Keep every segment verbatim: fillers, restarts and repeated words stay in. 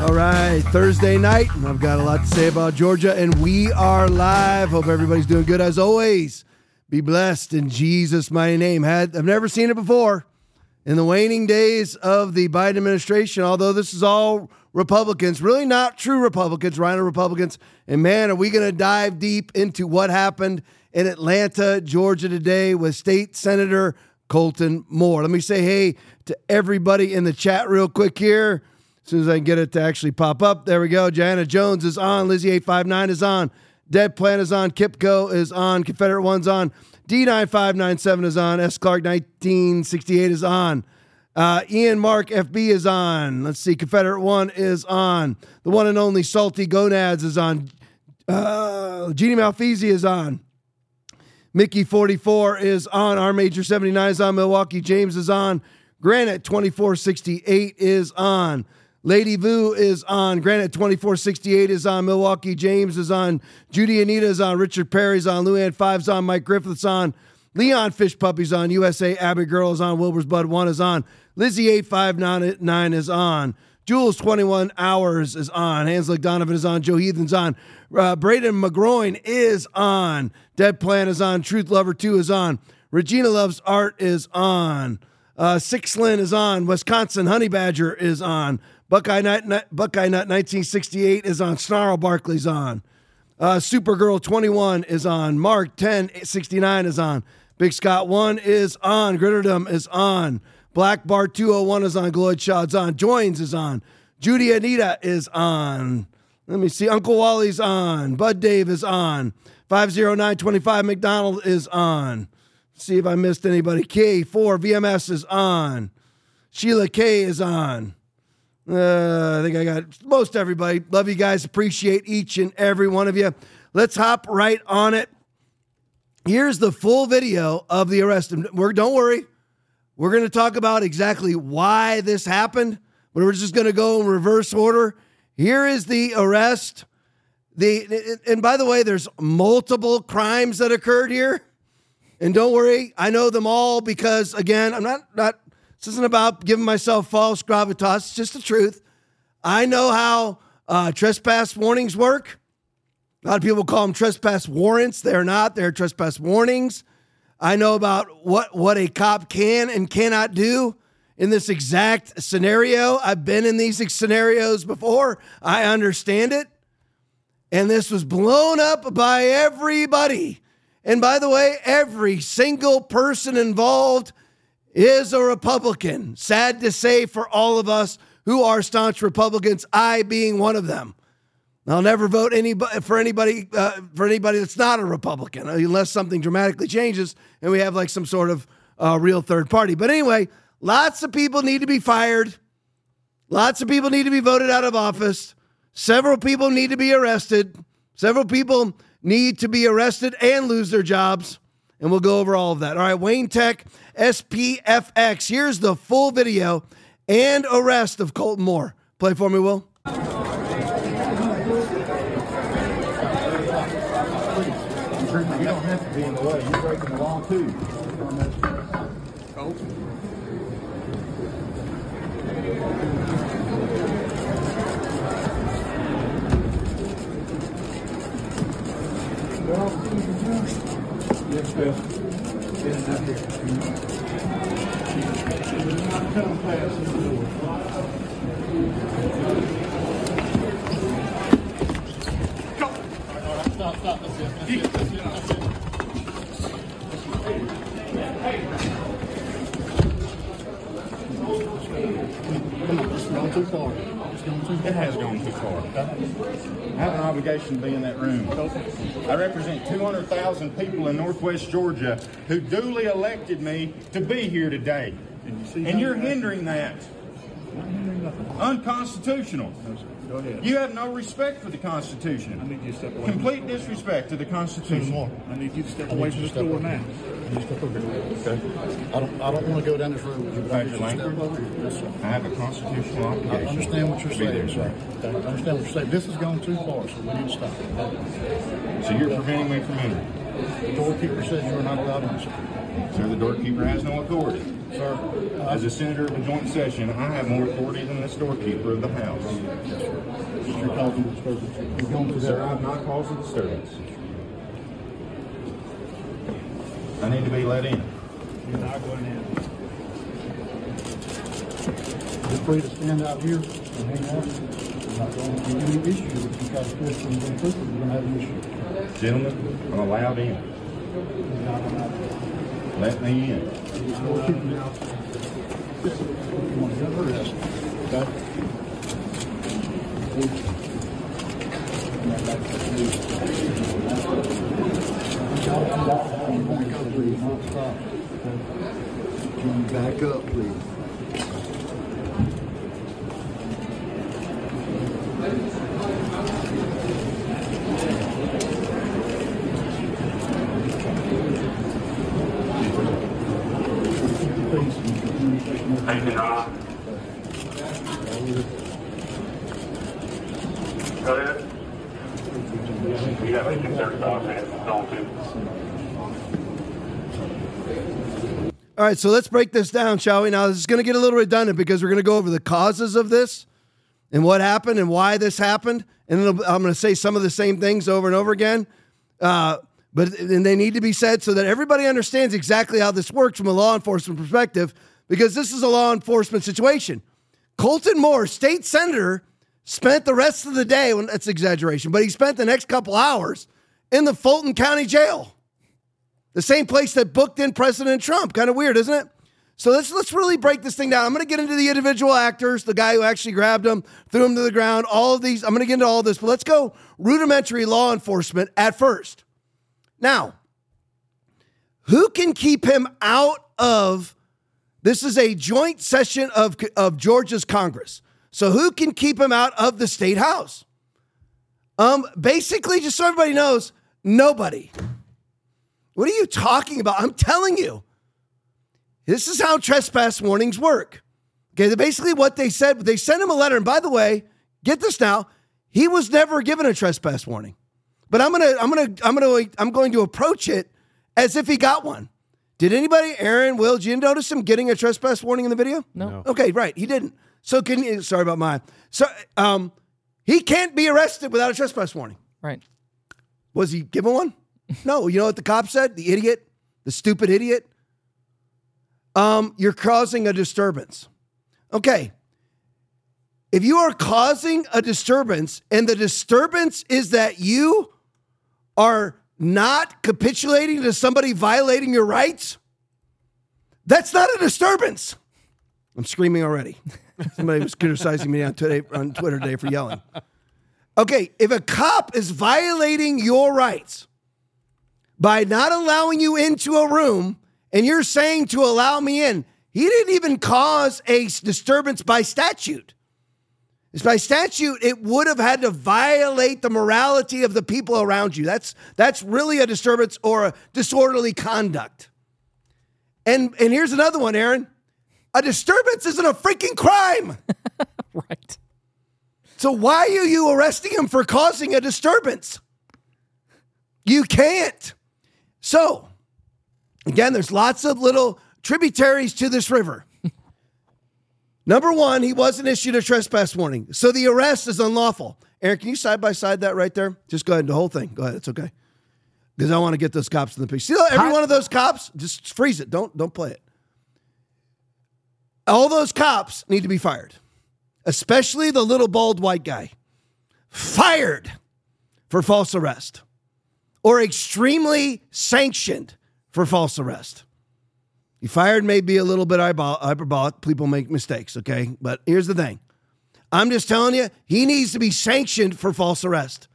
All right, Thursday night, and I've got a lot to say about Georgia, and we are live. Hope everybody's doing good as always. Be blessed in Jesus' mighty name. Had I've never seen it before. In the waning days of the Biden administration, although this is all Republicans, really not true Republicans, Rhino Republicans, and man, are we going to dive deep into what happened in Atlanta, Georgia today with State Senator Colton Moore. Let me say hey to everybody in the chat real quick here. As soon as I can get it to actually pop up. There we go. Joanna Jones is on. Lizzie eight five nine is on. Dead Plant is on. Kipco is on. Confederate One's on. D nine five nine seven is on. S. Clark nineteen sixty-eight is on. Uh, Ian Mark F B is on. Let's see. Confederate One is on. The one and only Salty Gonads is on. Uh, Jeannie Malfeasy is on. Mickey forty-four is on. R Major seventy-nine is on. Milwaukee James is on. Granite twenty-four sixty-eight is on. Lady Vu is on. Granite twenty-four sixty-eight is on. Milwaukee James is on. Judy Anita is on. Richard Perry's on. Luann Five's on. Mike Griffith's on. Leon Fish Puppy's on. U S A Abbey Girl is on. Wilbur's Bud One is on. Lizzie eight five nine is on. Jules twenty-one hours is on. Hanslick Donovan is on. Joe Heathen's on. Uh, Braden McGroin is on. Dead Plant is on. Truth Lover two is on. Regina Loves Art is on. Uh, Six Lynn is on. Wisconsin Honey Badger is on. Buckeye Nut, Buckeye Nut nineteen sixty-eight is on. Snarl Barkley's on. Uh, Supergirl twenty-one is on. Mark ten sixty-nine is on. Big Scott one is on. Gritterdom is on. Black Bar two oh one is on. Gloyd Shaw's on. Joins is on. Judy Anita is on. Let me see. Uncle Wally's on. Bud Dave is on. five oh nine twenty-five McDonald is on. Let's see if I missed anybody. K four V M S is on. Sheila K is on. Uh, I think I got most everybody. Love you guys. Appreciate each and every one of you. Let's hop right on it. Here's the full video of the arrest. We're, don't worry. We're going to talk about exactly why this happened, but we're just going to go in reverse order. Here is the arrest. The and by the way, there's multiple crimes that occurred here. And don't worry, I know them all because, again, I'm not not. This isn't about giving myself false gravitas. It's just the truth. I know how uh, trespass warnings work. A lot of people call them trespass warrants. They're not. They're trespass warnings. I know about what, what a cop can and cannot do in this exact scenario. I've been in these scenarios before. I understand it. And this was blown up by everybody. And by the way, every single person involved is a Republican. Sad to say for all of us who are staunch Republicans, I being one of them. I'll never vote anybody for anybody uh, for anybody that's not a Republican unless something dramatically changes and we have like some sort of uh, real third party. But anyway, lots of people need to be fired. Lots of people need to be voted out of office. Several people need to be arrested. Several people need to be arrested and lose their jobs. And we'll go over all of that. All right, Wayne Tech, S P F X. Here's the full video and arrest of Colton Moore. Play for me, Will. You don't have to be in the way. You're breaking the law, too. Colton. Yes, Bill. Stand out here. Come past the door. Go. All right, stop, stop. That's it. That's it. That's it. That's it. Come on, it's gone too far. It's gone too far. It has gone too far. I have an obligation to be in that room. I represent two hundred thousand people in Northwest Georgia who duly elected me to be here today. And, you see and you're hindering that. I'm hindering nothing. Unconstitutional. No, sir. Go ahead. You have no respect for the Constitution. I need you to step away. Complete disrespect to the Constitution. More. I need you to step away from this door now. You step over here. Okay. I don't. I don't want to go down this road with you. Badger Langford. Yes, sir. I have a constitutional obligation. I understand what you're saying, sir. Okay. I understand what you're saying. This has gone too far, so we need to stop it. So you're preventing me from entering? The doorkeeper says you are not allowed in, sir. Sir, the doorkeeper has no authority. Sir, uh, As a senator of the joint session, I have more authority than this doorkeeper of the House. you're causing disturbance. You're going through Sir, that. I'm not causing disturbance. I need to be let in. You're not going in. You're free to stand out here and hang out. I'm not going to be any issue if you got a question and then quickly, you're going to have an issue. Gentlemen, I'm allowed in. You're not allowed. Let me in. Doorkeeper now. You want to get arrested, okay? Back up, please. Thank you, John. Go ahead. You have any concerns about it? Don't do. All right, so let's break this down, shall we? Now, this is going to get a little redundant because we're going to go over the causes of this and what happened and why this happened. And then I'm going to say some of the same things over and over again. Uh, but and they need to be said so that everybody understands exactly how this works from a law enforcement perspective, because this is a law enforcement situation. Colton Moore, state senator, spent the rest of the day, well, that's exaggeration, but he spent the next couple hours in the Fulton County Jail. The same place that booked in President Trump. Kind of weird, isn't it? So let's let's really break this thing down. I'm going to get into the individual actors, the guy who actually grabbed him, threw him to the ground, all of these. I'm going to get into all this, but let's go rudimentary law enforcement at first. Now, who can keep him out of, this is a joint session of, of Georgia's Congress. So who can keep him out of the state house? Um, basically, just so everybody knows, nobody. What are you talking about? I'm telling you. This is how trespass warnings work. Okay, basically what they said, they sent him a letter. And by the way, get this now, he was never given a trespass warning. But I'm gonna, I'm gonna, I'm gonna, I'm going to approach it as if he got one. Did anybody, Aaron, Will, did you notice him getting a trespass warning in the video? No. no. Okay, right, he didn't. So can you, sorry about mine. So um, he can't be arrested without a trespass warning. Right. Was he given one? No. You know what the cop said? The idiot, the stupid idiot. Um, you're causing a disturbance. Okay. If you are causing a disturbance and the disturbance is that you are not capitulating to somebody violating your rights, that's not a disturbance. I'm screaming already. Somebody was criticizing me on, today, on Twitter today for yelling. Okay, if a cop is violating your rights by not allowing you into a room and you're saying to allow me in, he didn't even cause a disturbance by statute. It's by statute, it would have had to violate the morality of the people around you. That's that's really a disturbance or a disorderly conduct. And and here's another one, Aaron. A disturbance isn't a freaking crime. Right. So why are you arresting him for causing a disturbance? You can't. So, again, there's lots of little tributaries to this river. Number one, he wasn't issued a trespass warning. So the arrest is unlawful. Aaron, can you side-by-side that right there? Just go ahead, the whole thing. Go ahead, it's okay. Because I want to get those cops in the picture. See every one of those cops? Just freeze it. Don't, don't play it. All those cops need to be fired. Especially the little bald white guy. Fired for false arrest. Or extremely sanctioned for false arrest. You fired may be a little bit hyperbolic. People make mistakes, okay? But here's the thing. I'm just telling you, he needs to be sanctioned for false arrest.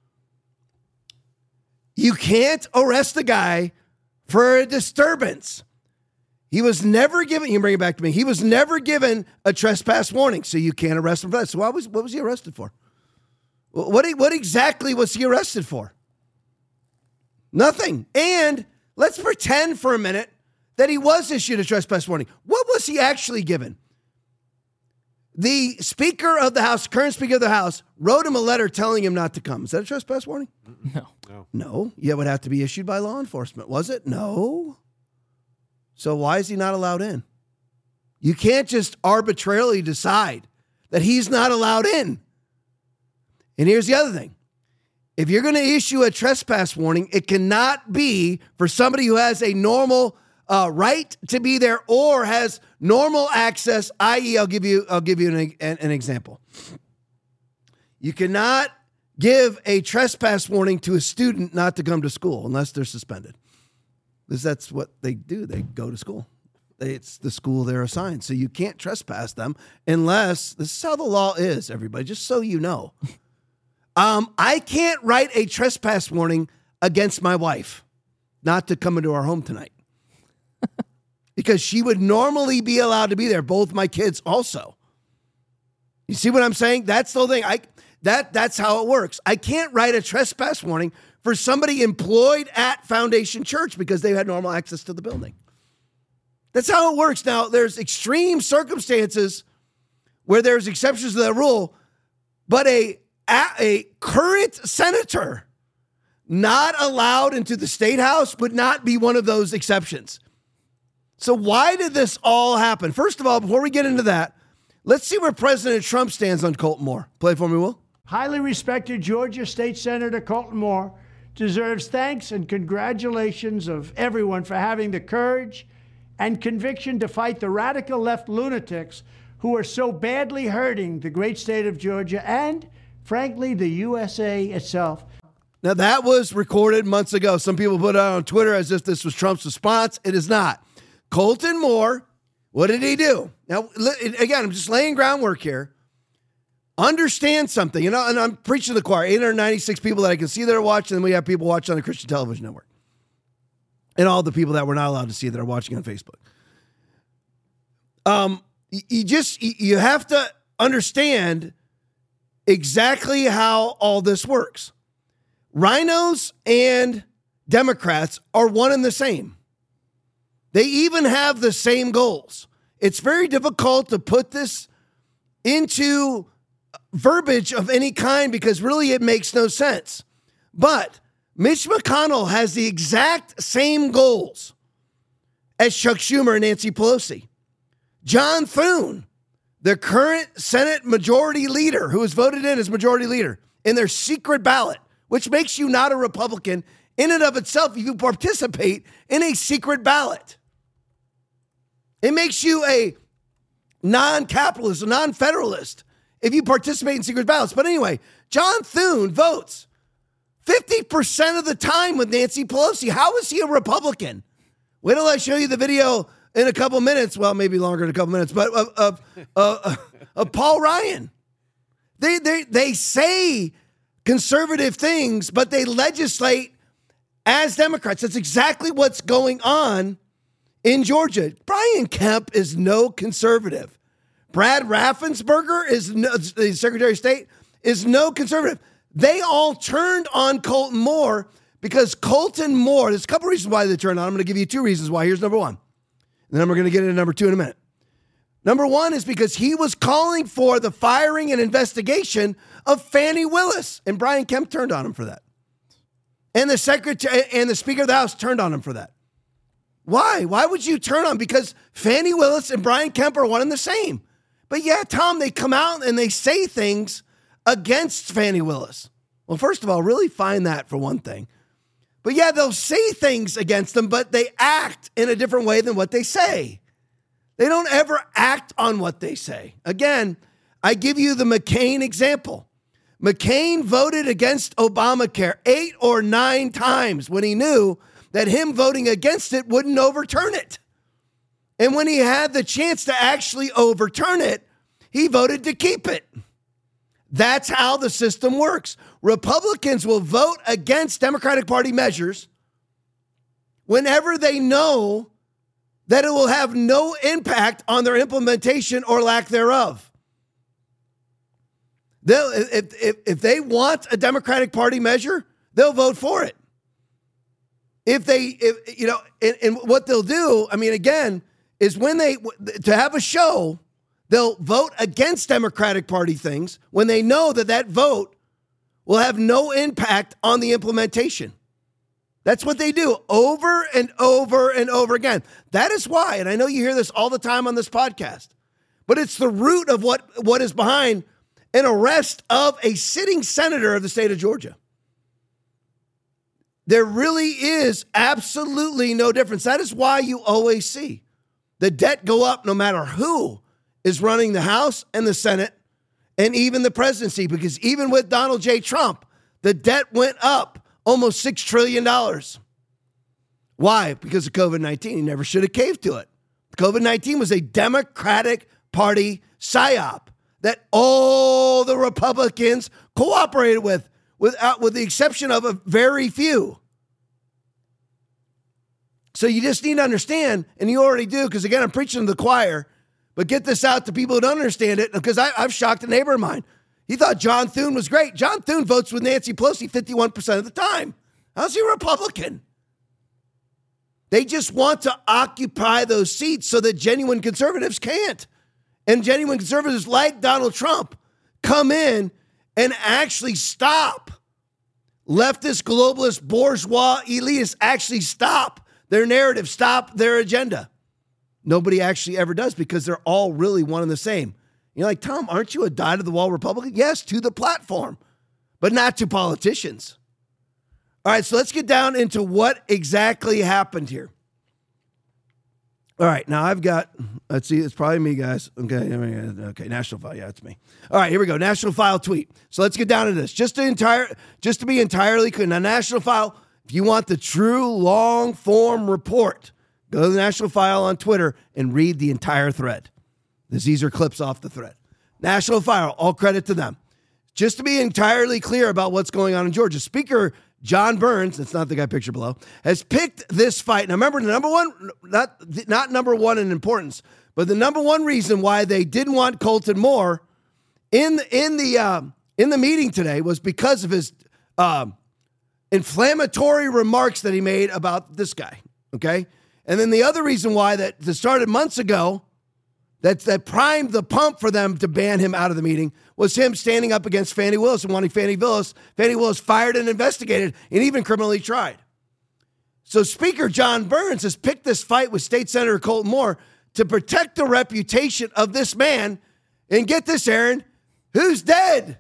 You can't arrest a guy for a disturbance. He was never given, you can bring it back to me, he was never given a trespass warning, so you can't arrest him for that. So what was, what was he arrested for? What, what exactly was he arrested for? Nothing. And let's pretend for a minute that he was issued a trespass warning. What was he actually given? The Speaker of the House, current Speaker of the House, wrote him a letter telling him not to come. Is that a trespass warning? No. No. No. Yeah, it would have to be issued by law enforcement. Was it? No. So why is he not allowed in? You can't just arbitrarily decide that he's not allowed in. And here's the other thing. If you're going to issue a trespass warning, it cannot be for somebody who has a normal uh, right to be there or has normal access, that is, I'll give you, I'll give you an, an, an example. You cannot give a trespass warning to a student not to come to school unless they're suspended. Because that's what they do. They go to school. It's the school they're assigned. So you can't trespass them unless, this is how the law is, everybody, just so you know. Um, I can't write a trespass warning against my wife not to come into our home tonight because she would normally be allowed to be there. Both my kids also. You see what I'm saying? That's the whole thing. I that that's how it works. I can't write a trespass warning for somebody employed at Foundation Church because they had normal access to the building. That's how it works. Now, there's extreme circumstances where there's exceptions to that rule, but a a current senator not allowed into the state house would not be one of those exceptions. So why did this all happen? First of all, before we get into that, let's see where President Trump stands on Colton Moore. Play it for me, Will. Highly respected Georgia State Senator Colton Moore deserves thanks and congratulations of everyone for having the courage and conviction to fight the radical left lunatics who are so badly hurting the great state of Georgia and, frankly, the U S A itself. Now, that was recorded months ago. Some people put it out on Twitter as if this was Trump's response. It is not. Colton Moore, what did he do? Now, again, I'm just laying groundwork here. Understand something. You know, and I'm preaching to the choir. eight hundred ninety-six people that I can see that are watching, and we have people watching on the Christian Television Network. And all the people that we're not allowed to see that are watching on Facebook. Um, you just, you have to understand exactly how all this works. Rhinos and Democrats are one and the same. They even have the same goals. It's very difficult to put this into verbiage of any kind because really it makes no sense. But Mitch McConnell has the exact same goals as Chuck Schumer and Nancy Pelosi. John Thune, the current Senate majority leader who was voted in as majority leader in their secret ballot, which makes you not a Republican in and of itself if you participate in a secret ballot. It makes you a non-capitalist, a non-federalist if you participate in secret ballots. But anyway, John Thune votes fifty percent of the time with Nancy Pelosi. How is he a Republican? Wait till I show you the video in a couple minutes. Well, maybe longer than a couple minutes, but of, of, uh, of Paul Ryan. They, they, they say conservative things, but they legislate as Democrats. That's exactly what's going on in Georgia. Brian Kemp is no conservative. Brad Raffensperger is no, the Secretary of State is no conservative. They all turned on Colton Moore because Colton Moore, there's a couple reasons why they turned on. I'm going to give you two reasons why. Here's number one. And then we're going to get into number two in a minute. Number one is because he was calling for the firing and investigation of Fani Willis, and Brian Kemp turned on him for that. And the secretary and the Speaker of the House turned on him for that. Why? Why would you turn on? Because Fani Willis and Brian Kemp are one and the same. But yeah, Tom, they come out and they say things against Fani Willis. Well, first of all, really find that for one thing. But yeah, they'll say things against them, but they act in a different way than what they say. They don't ever act on what they say. Again, I give you the McCain example. McCain voted against Obamacare eight or nine times when he knew that him voting against it wouldn't overturn it. And when he had the chance to actually overturn it, he voted to keep it. That's how the system works. Republicans will vote against Democratic Party measures whenever they know that it will have no impact on their implementation or lack thereof. They'll, if, if, if they want a Democratic Party measure, they'll vote for it. If they, if, you know, and, and what they'll do, I mean, again, is when they, to have a show, They'll vote against Democratic Party things when they know that that vote will have no impact on the implementation. That's what they do over and over and over again. That is why, and I know you hear this all the time on this podcast, but it's the root of what, what is behind an arrest of a sitting senator of the state of Georgia. There really is absolutely no difference. That is why you always see the debt go up no matter who is running the House and the Senate and even the presidency, because even with Donald J. Trump, the debt went up almost six trillion dollars. Why? Because of covid nineteen. He never should have caved to it. covid nineteen was a Democratic Party psyop that all the Republicans cooperated with, without, with the exception of a very few. So you just need to understand, and you already do, because again, I'm preaching to the choir, but get this out to people who don't understand it, because I, I've shocked a neighbor of mine. He thought John Thune was great. John Thune votes with Nancy Pelosi fifty-one percent of the time. How's he a Republican? They just want to occupy those seats so that genuine conservatives can't. And genuine conservatives like Donald Trump come in and actually stop leftist, globalist, bourgeois, elitists, actually stop their narrative, stop their agenda. Nobody actually ever does, because they're all really one and the same. You're like, Tom, aren't you a dyed-to-the-wall Republican? Yes, to the platform, but not to politicians. All right, so let's get down into what exactly happened here. All right, now I've got, let's see, it's probably me, guys. Okay, okay, National File, yeah, it's me. All right, here we go, National File tweet. So let's get down to this. Just to, entire, just to be entirely clear, now National File, if you want the true long-form report, go to the National File on Twitter and read the entire thread. These are clips off the thread. National File, all credit to them. Just to be entirely clear about what's going on in Georgia, Speaker John Burns, that's not the guy pictured below, has picked this fight. Now remember, the number one, not, not number one in importance, but the number one reason why they didn't want Colton Moore in, in, the, uh, in the meeting today was because of his uh, inflammatory remarks that he made about this guy, okay? And then the other reason why that, that started months ago, that, that primed the pump for them to ban him out of the meeting, was him standing up against Fannie Willis and wanting Fannie Willis, Fannie Willis fired and investigated and even criminally tried. So Speaker John Burns has picked this fight with State Senator Colton Moore to protect the reputation of this man. And get this, Aaron, who's dead?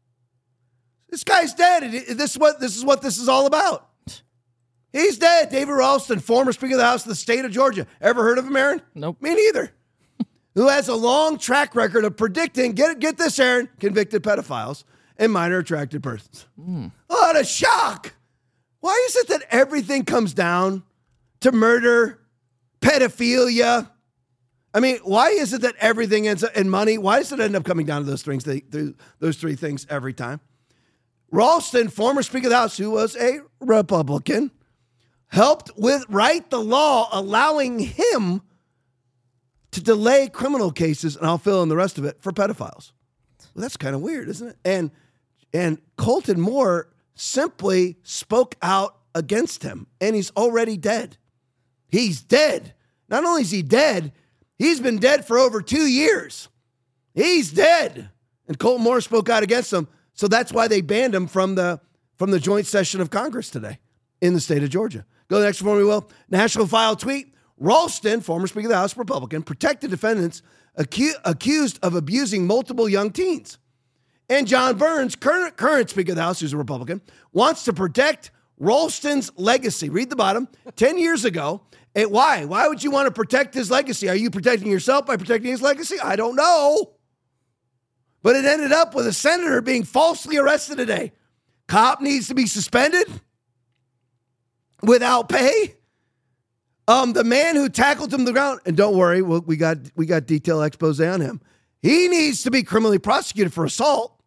This guy's dead. This is what this is what this is all about. He's dead. David Ralston, former Speaker of the House of the state of Georgia. Ever heard of him, Aaron? Nope. Me neither. Who has a long track record of predicting, get get this, Aaron, convicted pedophiles and minor attracted persons. Mm. What a shock. Why is it that everything comes down to murder, pedophilia? I mean, why is it that everything ends up in money? Why does it end up coming down to those things, those three things every time? Ralston, former Speaker of the House, who was a Republican, helped with write the law allowing him to delay criminal cases, and I'll fill in the rest of it, for pedophiles. Well, that's kind of weird, isn't it? And and Colton Moore simply spoke out against him, and he's already dead. He's dead. Not only is he dead, he's been dead for over two years. He's dead. And Colton Moore spoke out against him, so that's why they banned him from the from the joint session of Congress today in the state of Georgia. Go to the next one, we will. National File tweet. Ralston, former Speaker of the House Republican, protected defendants acu- accused of abusing multiple young teens. And John Burns, current, current Speaker of the House, who's a Republican, wants to protect Ralston's legacy. Read the bottom. Ten years ago, and why? Why would you want to protect his legacy? Are you protecting yourself by protecting his legacy? I don't know. But it ended up with a senator being falsely arrested today. Cop needs to be suspended without pay. Um, the man who tackled him to the ground, and don't worry, we we got we got detailed expose on him. He needs to be criminally prosecuted for assault.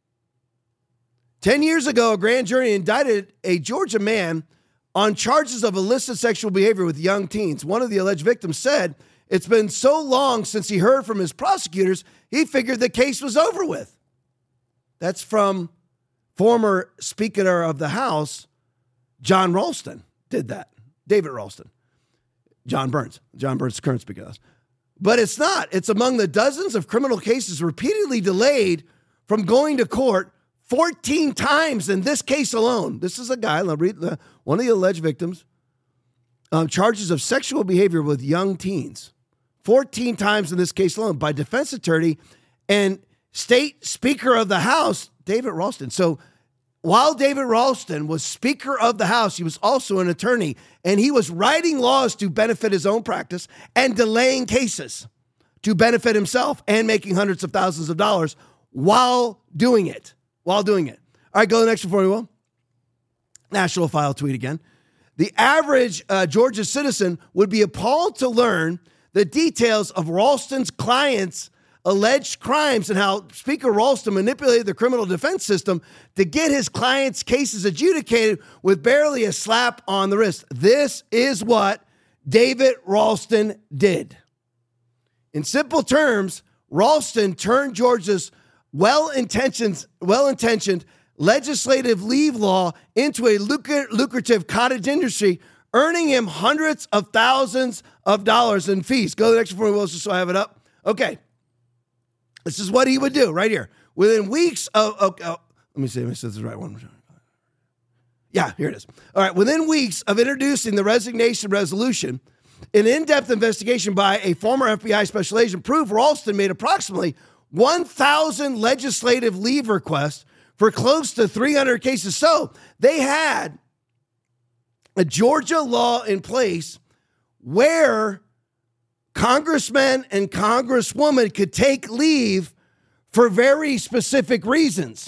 Ten years ago, a grand jury indicted a Georgia man on charges of illicit sexual behavior with young teens. One of the alleged victims said it's been so long since he heard from his prosecutors, he figured the case was over with. That's from former Speaker of the House, John Ralston, did that. David Ralston. John Burns. John Burns, current Speaker of the House. but it's not. It's among the dozens of criminal cases repeatedly delayed from going to court fourteen times in this case alone. This is a guy, I'll read the, one of the alleged victims, um, charges of sexual behavior with young teens. fourteen times in this case alone by defense attorney and state speaker of the House, David Ralston. So while David Ralston was Speaker of the House, he was also an attorney, and he was writing laws to benefit his own practice and delaying cases to benefit himself and making hundreds of thousands of dollars while doing it. While doing it. All right, go to the next one for me, Will. National File tweet again. The average uh, Georgia citizen would be appalled to learn the details of Ralston's clients' alleged crimes and how Speaker Ralston manipulated the criminal defense system to get his clients' cases adjudicated with barely a slap on the wrist. This is what David Ralston did. In simple terms, Ralston turned Georgia's well-intentioned, well-intentioned legislative leave law into a lucra- lucrative cottage industry, earning him hundreds of thousands of dollars in fees. Go to the next one, Will, just so I have it up. Okay. This is what he would do right here. Within weeks of, of, of let me see if this is the right one. Yeah, here it is. All right. Within weeks of introducing the resignation resolution, an in-depth investigation by a former F B I special agent proved Ralston made approximately one thousand legislative leave requests for close to three hundred cases. So they had a Georgia law in place where congressmen and congresswomen could take leave for very specific reasons.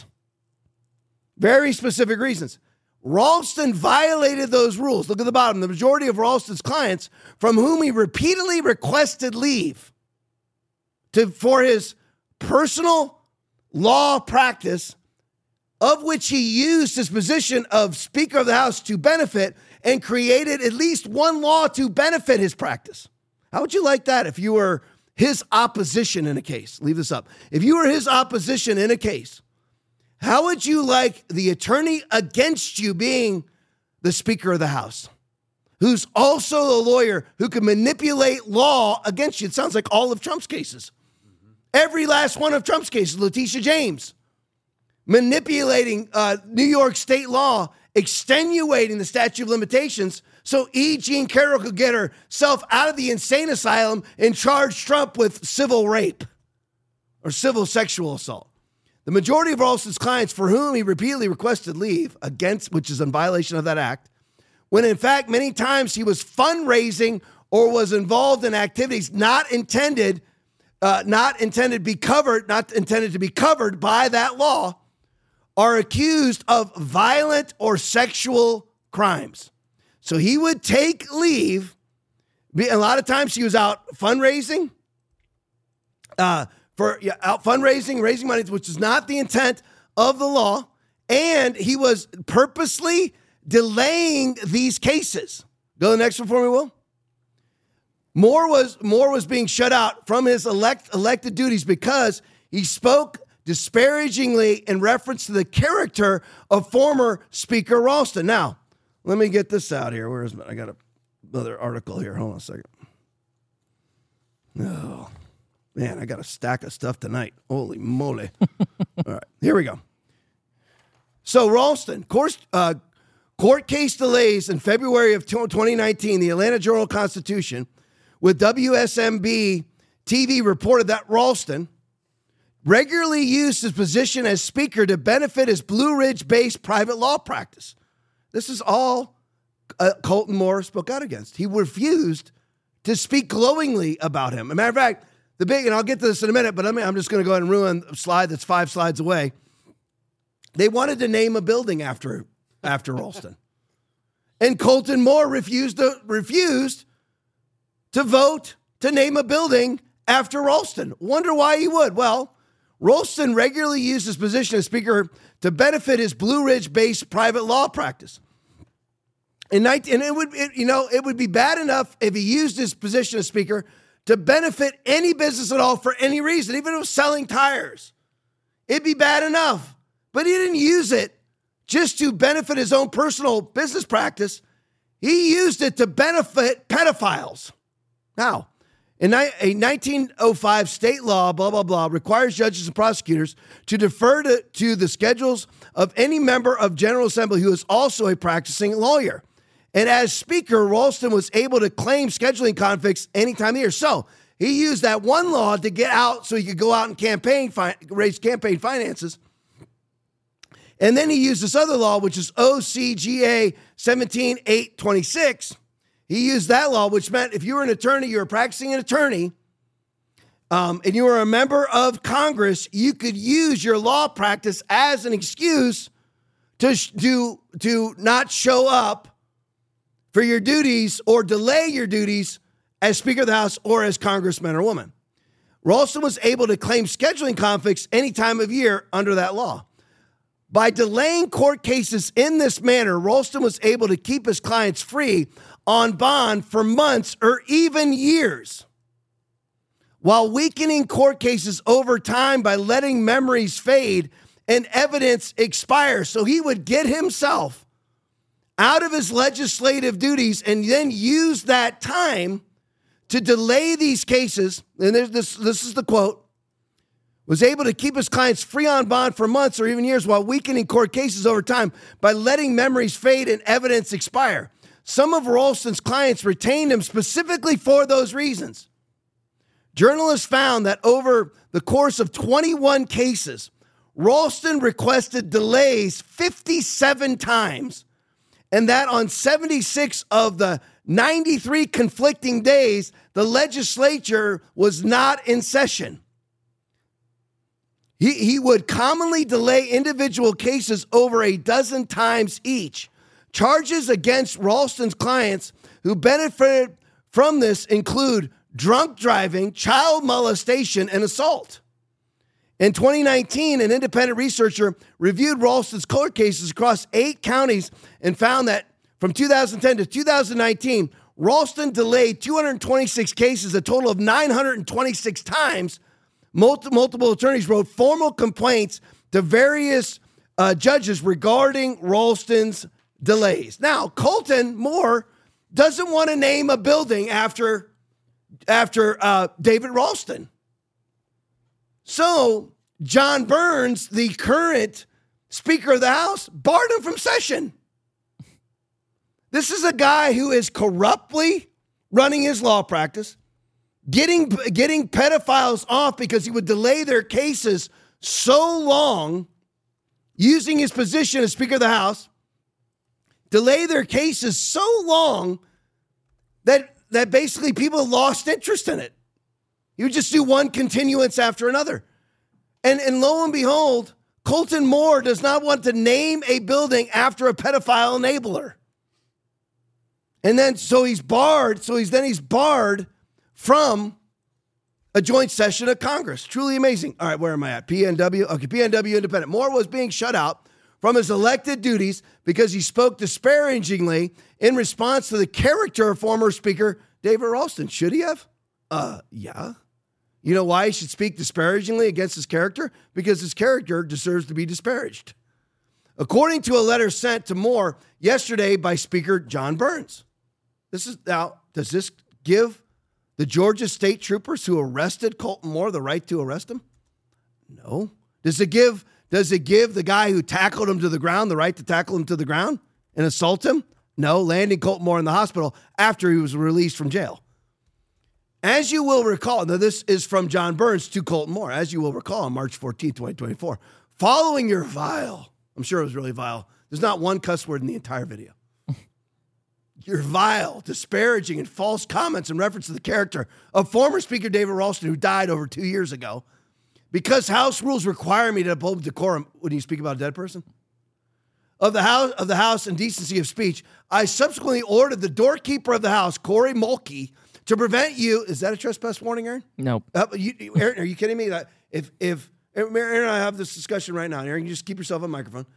Very specific reasons. Ralston violated those rules. Look at the bottom. The majority of Ralston's clients, from whom he repeatedly requested leave to, for his personal law practice, of which he used his position of Speaker of the House to benefit and created at least one law to benefit his practice. How would you like that if you were his opposition in a case? Leave this up. If you were his opposition in a case, how would you like the attorney against you being the Speaker of the House, who's also a lawyer who can manipulate law against you? It sounds like all of Trump's cases. Mm-hmm. Every last one of Trump's cases, Letitia James, manipulating uh, New York state law, extenuating the statute of limitations so E. Jean Carroll could get herself out of the insane asylum and charge Trump with civil rape or civil sexual assault. The majority of Ralston's clients for whom he repeatedly requested leave against, which is in violation of that act, when in fact many times he was fundraising or was involved in activities not intended, uh, not intended to be covered, not intended to be covered by that law, are accused of violent or sexual crimes. So he would take leave. A lot of times he was out fundraising, uh, for yeah, out fundraising, raising money, which is not the intent of the law. And he was purposely delaying these cases. Go to the next one for me, Will. Moore was, Moore was being shut out from his elect, elected duties because he spoke disparagingly in reference to the character of former Speaker Ralston. Now, let me get this out here. Where is it? I got a, another article here. Hold on a second. Oh, man, I got a stack of stuff tonight. Holy moly. All right, here we go. So Ralston, course, uh, court case delays in February of twenty nineteen, the Atlanta Journal-Constitution with W S M B T V reported that Ralston regularly used his position as Speaker to benefit his Blue Ridge-based private law practice. This is all uh, Colton Moore spoke out against. He refused to speak glowingly about him. As a matter of fact, the big, and I'll get to this in a minute, but I mean, I'm just going to go ahead and ruin a slide that's five slides away. They wanted to name a building after, after Ralston. And Colton Moore refused to, refused to vote to name a building after Ralston. Wonder why he would. Well, Ralston regularly used his position as Speaker to benefit his Blue Ridge-based private law practice. In nineteen, and it would, it, you know, it would be bad enough if he used his position as Speaker to benefit any business at all for any reason, even if it was selling tires. It'd be bad enough. But he didn't use it just to benefit his own personal business practice. He used it to benefit pedophiles. Now, In a nineteen oh five state law, blah, blah, blah, requires judges and prosecutors to defer to, to the schedules of any member of General Assembly who is also a practicing lawyer. And as Speaker, Ralston was able to claim scheduling conflicts any time of the year. So he used that one law to get out so he could go out and campaign, fi- raise campaign finances. And then he used this other law, which is O C G A seventeen eight twenty-six. He used that law, which meant if you were an attorney, you were practicing an attorney, um, and you were a member of Congress, you could use your law practice as an excuse to, to, to not show up for your duties or delay your duties as Speaker of the House or as congressman or woman. Ralston was able to claim scheduling conflicts any time of year under that law. By delaying court cases in this manner, Ralston was able to keep his clients free on bond for months or even years, while weakening court cases over time by letting memories fade and evidence expire. So he would get himself out of his legislative duties and then use that time to delay these cases. And there's this, this is the quote. Was able to keep his clients free on bond for months or even years while weakening court cases over time by letting memories fade and evidence expire. Some of Ralston's clients retained him specifically for those reasons. Journalists found that over the course of twenty-one cases, Ralston requested delays fifty-seven times, and that on seventy-six of the ninety-three conflicting days, the legislature was not in session. He, he would commonly delay individual cases over a dozen times each. Charges against Ralston's clients who benefited from this include drunk driving, child molestation, and assault. In twenty nineteen, an independent researcher reviewed Ralston's court cases across eight counties and found that from two thousand ten to two thousand nineteen, Ralston delayed two hundred twenty-six cases, a total of nine hundred twenty-six times. Multiple, multiple attorneys wrote formal complaints to various uh, judges regarding Ralston's delays. Now, Colton Moore doesn't want to name a building after, after uh, David Ralston. So John Burns, the current Speaker of the House, barred him from session. This is a guy who is corruptly running his law practice, getting, getting pedophiles off because he would delay their cases so long, using his position as Speaker of the House, delay their cases so long that, that basically people lost interest in it. He would just do one continuance after another. And, and lo and behold, Colton Moore does not want to name a building after a pedophile enabler. And then, so he's barred, so he's then he's barred from a joint session of Congress. Truly amazing. All right, where am I at? P N W. Okay, P N W Independent. Moore was being shut out from his elected duties because he spoke disparagingly in response to the character of former Speaker David Ralston. Should he have? Uh, yeah. You know why he should speak disparagingly against his character? Because his character deserves to be disparaged. According to a letter sent to Moore yesterday by Speaker John Burns. This is now, does this give the Georgia state troopers who arrested Colton Moore the right to arrest him? No. Does it give, does it give the guy who tackled him to the ground the right to tackle him to the ground and assault him? No, landing Colton Moore in the hospital after he was released from jail. As you will recall, now this is from John Burns to Colton Moore, as you will recall on March fourteenth, twenty twenty-four, following your vile, I'm sure it was really vile, there's not one cuss word in the entire video. Your vile, disparaging, and false comments in reference to the character of former Speaker David Ralston, who died over two years ago, because House rules require me to uphold decorum when you speak about a dead person. Of the House of the House and decency of speech, I subsequently ordered the doorkeeper of the House, Corey Mulkey, to prevent you. Is that a trespass warning, Aaron? No. Uh, you, Aaron, are you kidding me? That if if Aaron and I have this discussion right now, Aaron, you just keep yourself on microphone.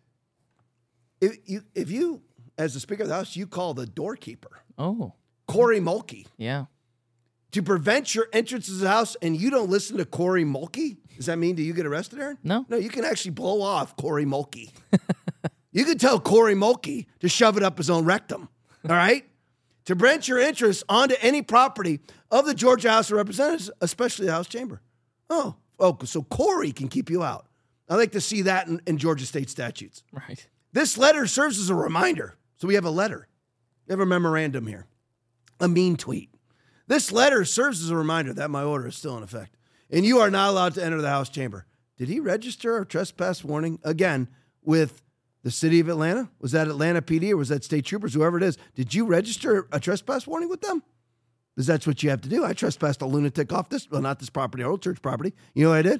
If you if you as the Speaker of the House, you call the doorkeeper, Oh. Corey Mulkey, Yeah. to prevent your entrance to the house, and you don't listen to Corey Mulkey, does that mean do you get arrested, Aaron? No. No, you can actually blow off Corey Mulkey. You can tell Corey Mulkey to shove it up his own rectum, all right? to rent your interest onto any property of the Georgia House of Representatives, especially the House chamber. Oh, oh, so Corey can keep you out. I like to see that in, in Georgia state statutes. Right. This letter serves as a reminder. So we have a letter. We have a memorandum here. A mean tweet. This letter serves as a reminder that my order is still in effect. And you are not allowed to enter the House chamber. Did he register a trespass warning, again, with the city of Atlanta? Was that Atlanta P D or was that state troopers, whoever it is? Did you register a trespass warning with them? Because that's what you have to do. I trespassed a lunatic off this, well, not this property, our old church property. You know what I did?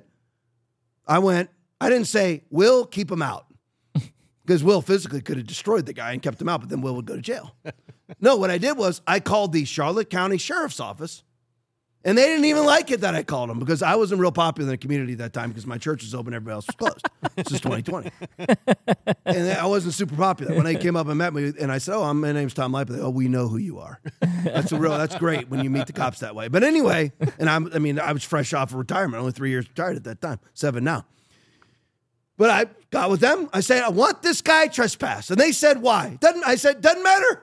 I went, I didn't say, Will, keep him out. Because Will physically could have destroyed the guy and kept him out, but then Will would go to jail. No, what I did was I called the Charlotte County Sheriff's Office, and they didn't even like it that I called them because I wasn't real popular in the community at that time because my church was open, everybody else was closed. This is twenty twenty. And I wasn't super popular. When they came up and met me, and I said, oh, my name's Tom Lipe. Oh, we know who you are. That's a real, that's great when you meet the cops that way. But anyway, and I'm, I mean, I was fresh off of retirement, only three years retired at that time, seven now. But I got with them. I said, I want this guy trespassed. And they said, why? Doesn't, I said, doesn't matter.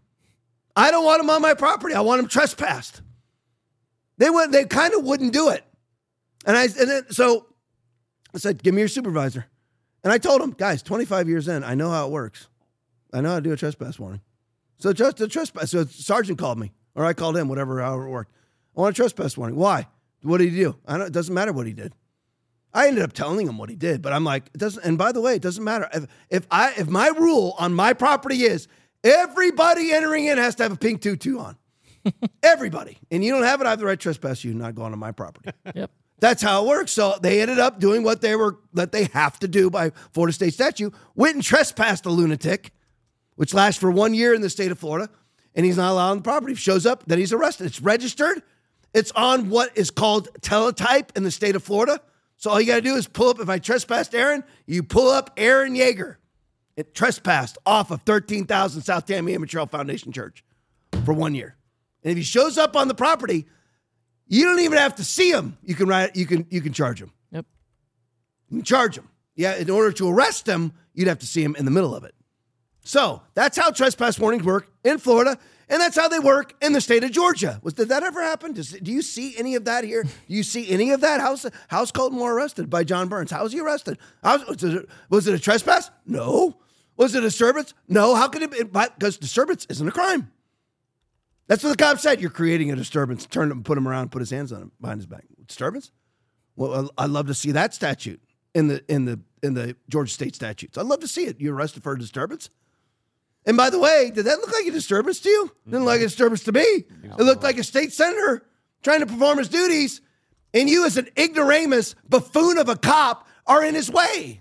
I don't want him on my property. I want him trespassed. They went, they kind of wouldn't do it. And I, and then, so I said, give me your supervisor. And I told him, guys, twenty-five years in, I know how it works. I know how to do a trespass warning. So just a trespass, so sergeant called me, or I called him, whatever, however it worked. I want a trespass warning. Why? What did he do? I don't, it doesn't matter what he did. I ended up telling him what he did, but I'm like, it doesn't, and by the way, it doesn't matter. If, if I, if my rule on my property is everybody entering in has to have a pink tutu on, everybody, and you don't have it, I have the right to trespass you, not go onto my property. Yep. That's how it works. So they ended up doing what they were, that they have to do by Florida state statute, went and trespassed a lunatic, which lasts for one year in the state of Florida, and he's not allowed on the property. If he shows up, then he's arrested. It's registered. It's on what is called teletype in the state of Florida. So all you got to do is pull up, if I trespassed Aaron, you pull up Aaron Yeager. It trespassed off of thirteen thousand South Tamiami Trail Foundation Church for one year. And if he shows up on the property, you don't even have to see him. You can write, you can, you can charge him. Yep. You can charge him. Yeah, in order to arrest him, you'd have to see him in the middle of it. So that's how trespass warnings work in Florida. And that's how they work in the state of Georgia. Was did that ever happen? Does, do you see any of that here? Do you see any of that? How's, how's Colton Moore arrested by John Burns? How was he arrested? How, was, it, was it a trespass? No. Was it a disturbance? No. How could it be? Because disturbance isn't a crime. That's what the cop said. You're creating a disturbance. Turn him, put him around, put his hands on him behind his back. Disturbance? Well, I'd love to see that statute in the in the in the Georgia state statutes. I'd love to see it. You're arrested for a disturbance. And by the way, did that look like a disturbance to you? It didn't look like a disturbance to me. It looked like a state senator trying to perform his duties, and you as an ignoramus buffoon of a cop are in his way.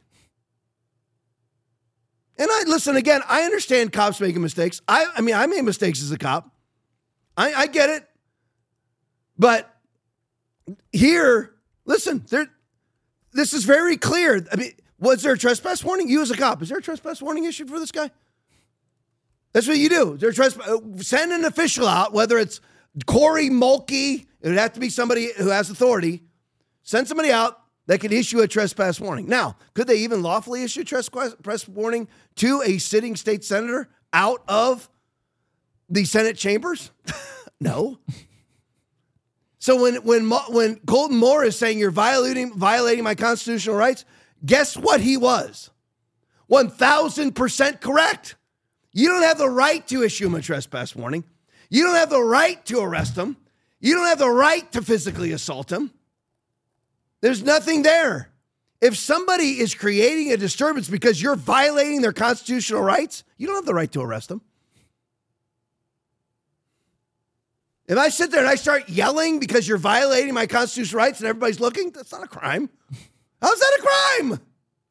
And I listen, again, I understand cops making mistakes. I, I mean, I made mistakes as a cop. I, I get it. But here, listen, there, this is very clear. I mean, was there a trespass warning? You as a cop, is there a trespass warning issued for this guy? That's what you do. They're trespass- send an official out, whether it's Corey Mulkey, it would have to be somebody who has authority. Send somebody out that can issue a trespass warning. Now, could they even lawfully issue a trespass warning to a sitting state senator out of the Senate chambers? No. So when when when Colton Moore is saying you're violating violating my constitutional rights, guess what he was? one thousand percent correct. You don't have the right to issue him a trespass warning. You don't have the right to arrest him. You don't have the right to physically assault him. There's nothing there. If somebody is creating a disturbance because you're violating their constitutional rights, you don't have the right to arrest them. If I sit there and I start yelling because you're violating my constitutional rights and everybody's looking, that's not a crime. How's that a crime?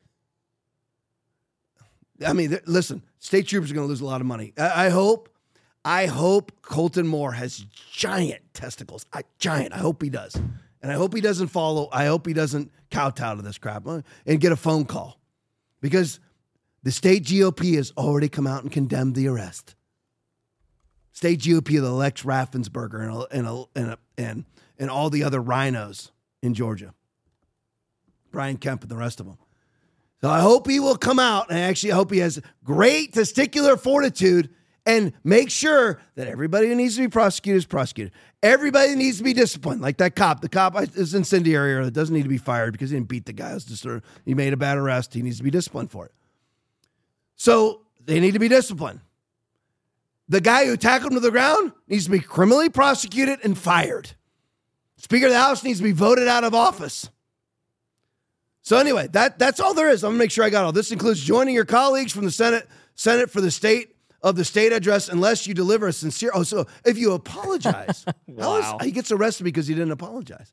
I mean, listen, state troopers are going to lose a lot of money. I, I hope, I hope Colton Moore has giant testicles. I, giant. I hope he does. And I hope he doesn't follow. I hope he doesn't kowtow to this crap and get a phone call. Because the state G O P has already come out and condemned the arrest. State G O P of the Lex Raffensperger and, and, and, and, and all the other rhinos in Georgia. Brian Kemp and the rest of them. So I hope he will come out, and actually I hope he has great testicular fortitude and make sure that everybody who needs to be prosecuted is prosecuted. Everybody needs to be disciplined, like that cop. The cop is incendiary or that doesn't need to be fired because he didn't beat the guy. It was just a, he made a bad arrest. He needs to be disciplined for it. So they need to be disciplined. The guy who tackled him to the ground needs to be criminally prosecuted and fired. Speaker of the House needs to be voted out of office. So anyway, that, that's all there is. I'm going to make sure I got all. This includes joining your colleagues from the Senate, Senate for the state of the state address unless you deliver a sincere. Oh, so if you apologize, wow. how is, he gets arrested because he didn't apologize.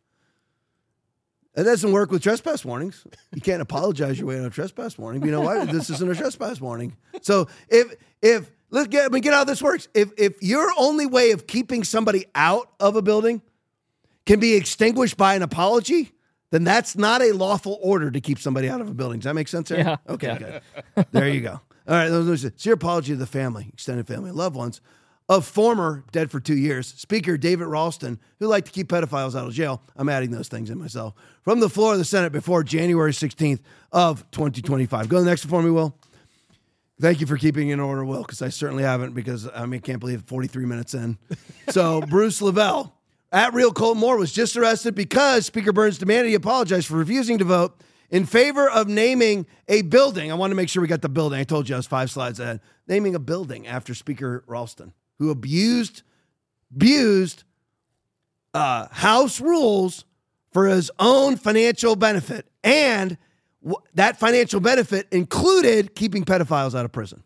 It doesn't work with trespass warnings. You can't apologize your way on a trespass warning. You know why? This isn't a trespass warning. So if if let's get I mean, get how this works. If if your only way of keeping somebody out of a building can be extinguished by an apology, then that's not a lawful order to keep somebody out of a building. Does that make sense, Aaron? Yeah. Okay, Yeah. good. There you go. All right, those are your apology to the family, extended family, loved ones of former, dead for two years, Speaker David Ralston, who liked to keep pedophiles out of jail. I'm adding those things in myself. From the floor of the Senate before January sixteenth of twenty twenty-five. Go to the next one for me, Will. Thank you for keeping in order, Will, because I certainly haven't, because I mean, can't believe forty-three minutes in. So Bruce Lavelle, at Real Colton Moore, was just arrested because Speaker Burns demanded he apologize for refusing to vote in favor of naming a building. I want to make sure we got the building. I told you I was five slides ahead. Naming a building after Speaker Ralston, who abused, abused uh, House rules for his own financial benefit. And w- that financial benefit included keeping pedophiles out of prison.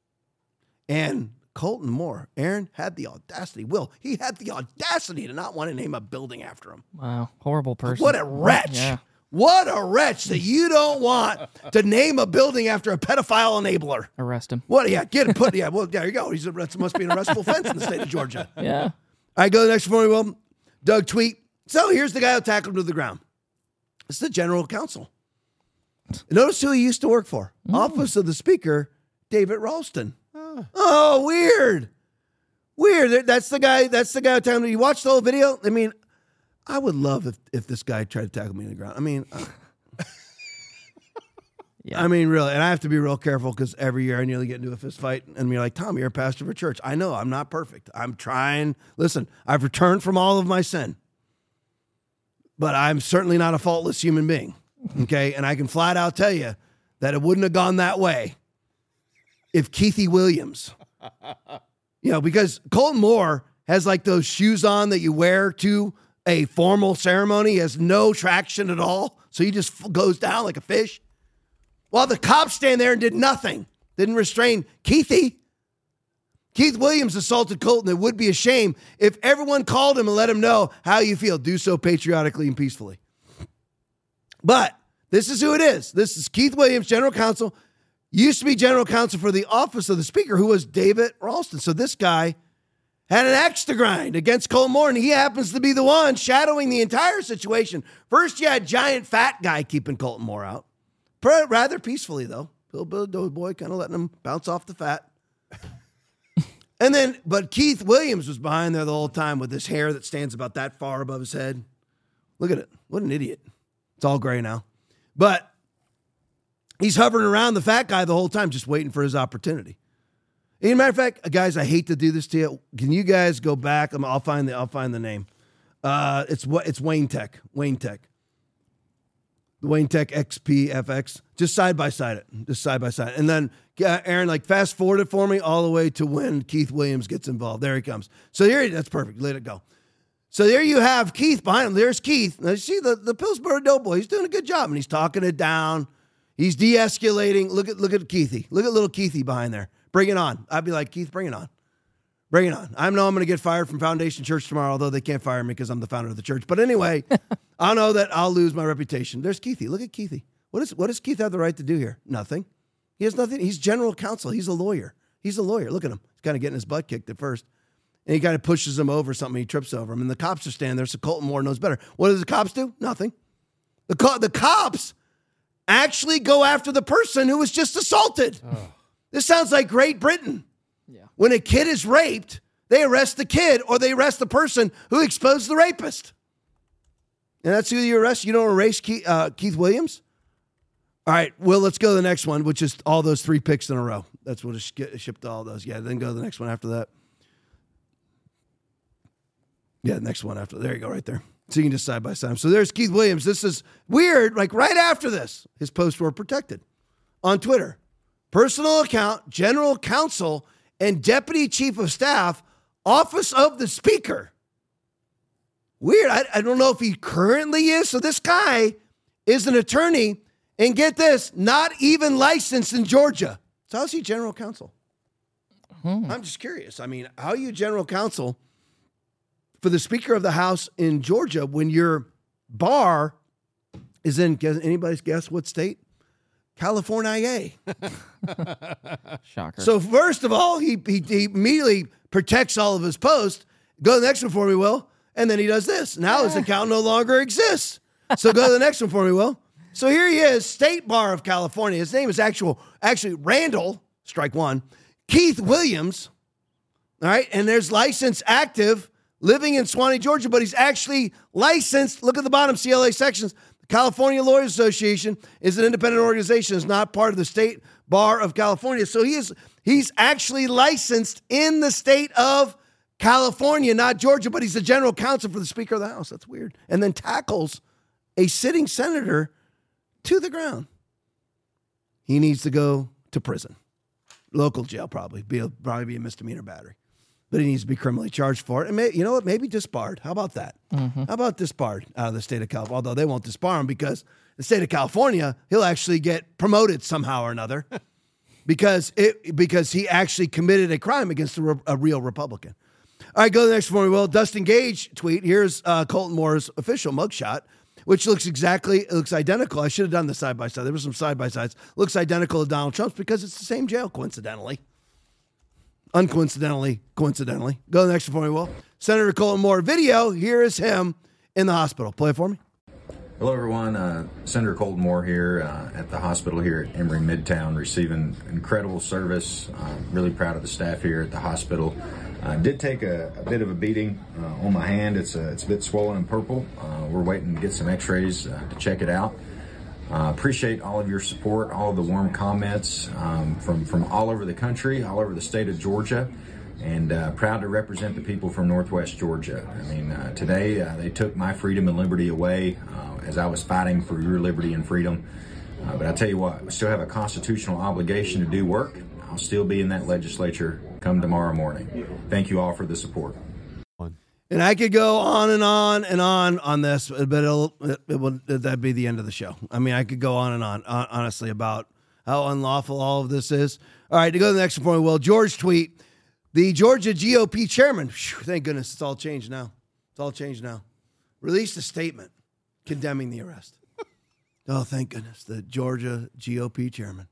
And Colton Moore, Aaron, had the audacity. Will, he had the audacity to not want to name a building after him. Wow. Horrible person. What a wretch. Yeah. What a wretch that you don't want to name a building after a pedophile enabler. Arrest him. What? Yeah, get him put. Yeah, well, there you go. He's a, that must be an arrestable offense in the state of Georgia. Yeah. All right, go to the next one, Will. Doug Tweet. So here's the guy who tackled him to the ground. It's the general counsel. Notice who he used to work for. Mm. Office of the Speaker, David Ralston. Oh, oh weird. Weird. That's the guy. That's the guy who tackled him. You watched the whole video? I mean, I would love if, if this guy tried to tackle me on the ground. I mean, uh, yeah. I mean, really, and I have to be real careful because every year I nearly get into a fist fight, and you're like, Tom, you're a pastor of a church. I know I'm not perfect. I'm trying. Listen, I've returned from all of my sin, but I'm certainly not a faultless human being. Okay, and I can flat out tell you that it wouldn't have gone that way if Keithy Williams, you know, because Colton Moore has like those shoes on that you wear to a formal ceremony. He has no traction at all. So he just f- goes down like a fish. While the cops stand there and did nothing. Didn't restrain Keithy. Keith Williams assaulted Colton. It would be a shame if everyone called him and let him know how you feel. Do so patriotically and peacefully. But this is who it is. This is Keith Williams, general counsel. Used to be general counsel for the office of the Speaker, who was David Ralston. So this guy had an axe to grind against Colton Moore, and he happens to be the one shadowing the entire situation. First, you had giant fat guy keeping Colton Moore out. Rather peacefully, though. Bill Bill Doughboy kind of letting him bounce off the fat. And then, but Keith Williams was behind there the whole time with this hair that stands about that far above his head. Look at it. What an idiot. It's all gray now. But he's hovering around the fat guy the whole time, just waiting for his opportunity. As a matter of fact, guys, I hate to do this to you. Can you guys go back? I'll find the I'll find the name. Uh, it's what it's Wayne Tech. Wayne Tech. The Wayne Tech X P F X. Just side by side it. Just side by side. And then uh, Aaron, like fast forward it for me all the way to when Keith Williams gets involved. There he comes. So here, that's perfect. Let it go. So there you have Keith behind him. There's Keith. Now you see the the Pillsbury Doughboy. He's doing a good job, and he's talking it down. He's de-escalating. Look at look at Keithy. Look at little Keithy behind there. Bring it on. I'd be like, Keith, bring it on. Bring it on. I know I'm going to get fired from Foundation Church tomorrow, although they can't fire me because I'm the founder of the church. But anyway, I know that I'll lose my reputation. There's Keithy. Look at Keithy. What, is, what does Keith have the right to do here? Nothing. He has nothing. He's general counsel. He's a lawyer. He's a lawyer. Look at him. He's kind of getting his butt kicked at first. And he kind of pushes him over something. He trips over him. And the cops are standing there, so Colton Moore knows better. What does the cops do? Nothing. The, co- the cops actually go after the person who was just assaulted. Oh. This sounds like Great Britain. Yeah. When a kid is raped, they arrest the kid or they arrest the person who exposed the rapist. And that's who you arrest. You don't arrest Keith, uh, Keith Williams All right, Will, let's go to the next one, which is all those three picks in a row. That's what it shipped all those. Yeah, then go to the next one after that. Yeah, the next one after. There you go, right there. So you can just side by side. So there's Keith Williams. This is weird. Like right after this, his posts were protected on Twitter. Personal account, general counsel, and deputy chief of staff, office of the speaker. Weird. I, I don't know if he currently is. So this guy is an attorney, and get this, not even licensed in Georgia. So how's he general counsel? Hmm. I'm just curious. I mean, how are you general counsel for the Speaker of the House in Georgia when your bar is in, guess, anybody's guess what state? California. Shocker. So first of all, he, he he immediately protects all of his posts. Go to the next one for me, Will. And then he does this. Now his account no longer exists. So go to the next one for me, Will. So here he is, State Bar of California. His name is actual, actually Randall, strike one, Keith Williams. All right, and there's license active, living in Suwanee, Georgia, but he's actually licensed. Look at the bottom, C L A sections. The California Lawyers Association is an independent organization. It's not part of the State Bar of California. So he is he's actually licensed in the state of California, not Georgia, but he's the general counsel for the Speaker of the House. That's weird. And then tackles a sitting senator to the ground. He needs to go to prison. Local jail, probably. Be a, probably be a misdemeanor battery. But he needs to be criminally charged for it. And may, you know what? Maybe disbarred. How about that? Mm-hmm. How about disbarred out of the state of California? Although they won't disbar him because the state of California, he'll actually get promoted somehow or another because it because he actually committed a crime against a, a real Republican. All right, go to the next one, Will. Dustin Gage tweet. Here's uh, Colton Moore's official mugshot, which looks exactly, it looks identical. I should have done the side-by-side. There were some side-by-sides. Looks identical to Donald Trump's because it's the same jail, coincidentally. Uncoincidentally, coincidentally. Go to the next one for me, Will. Senator Colton Moore video. Here is him in the hospital. Play it for me. Hello, everyone. Uh, Senator Colton Moore here uh, at the hospital here at Emory Midtown, receiving incredible service. Uh, really proud of the staff here at the hospital. I uh, did take a, a bit of a beating uh, on my hand. It's a, it's a bit swollen and purple. Uh, we're waiting to get some x-rays uh, to check it out. Uh, appreciate all of your support, all of the warm comments um, from, from all over the country, all over the state of Georgia, and uh, proud to represent the people from Northwest Georgia. I mean, uh, today uh, they took my freedom and liberty away uh, as I was fighting for your liberty and freedom. Uh, but I tell you what, we still have a constitutional obligation to do work. I'll still be in that legislature come tomorrow morning. Thank you all for the support. And I could go on and on and on on this, but it'll, it, it will, that'd be the end of the show. I mean, I could go on and on, honestly, about how unlawful all of this is. All right, to go to the next point, well, George tweet, the Georgia G O P chairman, whew, thank goodness it's all changed now. It's all changed now. Released a statement condemning the arrest. Oh, thank goodness, the Georgia G O P chairman.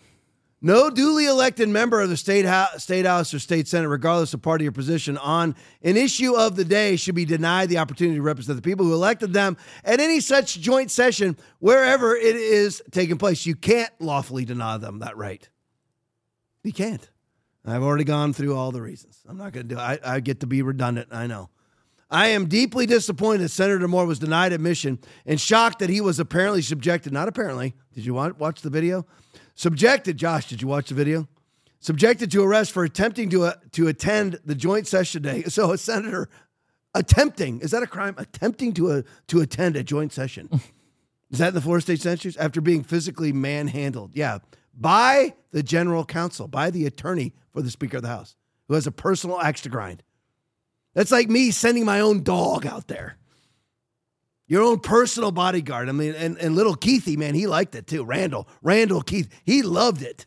No duly elected member of the state house, state house or state senate, regardless of party or position, on an issue of the day should be denied the opportunity to represent the people who elected them at any such joint session wherever it is taking place. You can't lawfully deny them that right. You can't. I've already gone through all the reasons. I'm not going to do it. I, I get to be redundant. I know. I am deeply disappointed that Senator Moore was denied admission and shocked that he was apparently subjected. Not apparently. Did you watch, watch the video? Subjected, Josh, did you watch the video? Subjected to arrest for attempting to uh, to attend the joint session day. So a senator attempting, is that a crime? Attempting to uh, to attend a joint session. Is that in the Florida State Census? After being physically manhandled. Yeah, by the general counsel, by the attorney for the Speaker of the House, who has a personal axe to grind. That's like me sending my own dog out there. Your own personal bodyguard. I mean, and, and little Keithy, man, he liked it too. Randall, Randall Keith, he loved it.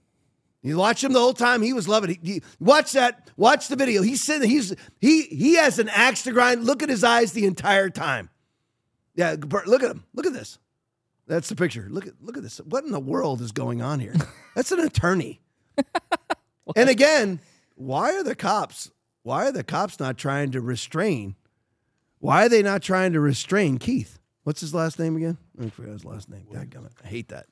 You watch him the whole time. He was loving it. He, watch that. Watch the video. He's sitting. He's he he has an axe to grind. Look at his eyes the entire time. Yeah, look at him. Look at this. That's the picture. Look at look at this. What in the world is going on here? That's an attorney. And again, why are the cops? Why are the cops not trying to restrain? Why are they not trying to restrain Keith? What's his last name again? I forgot his last name. Dadgummit. I hate that.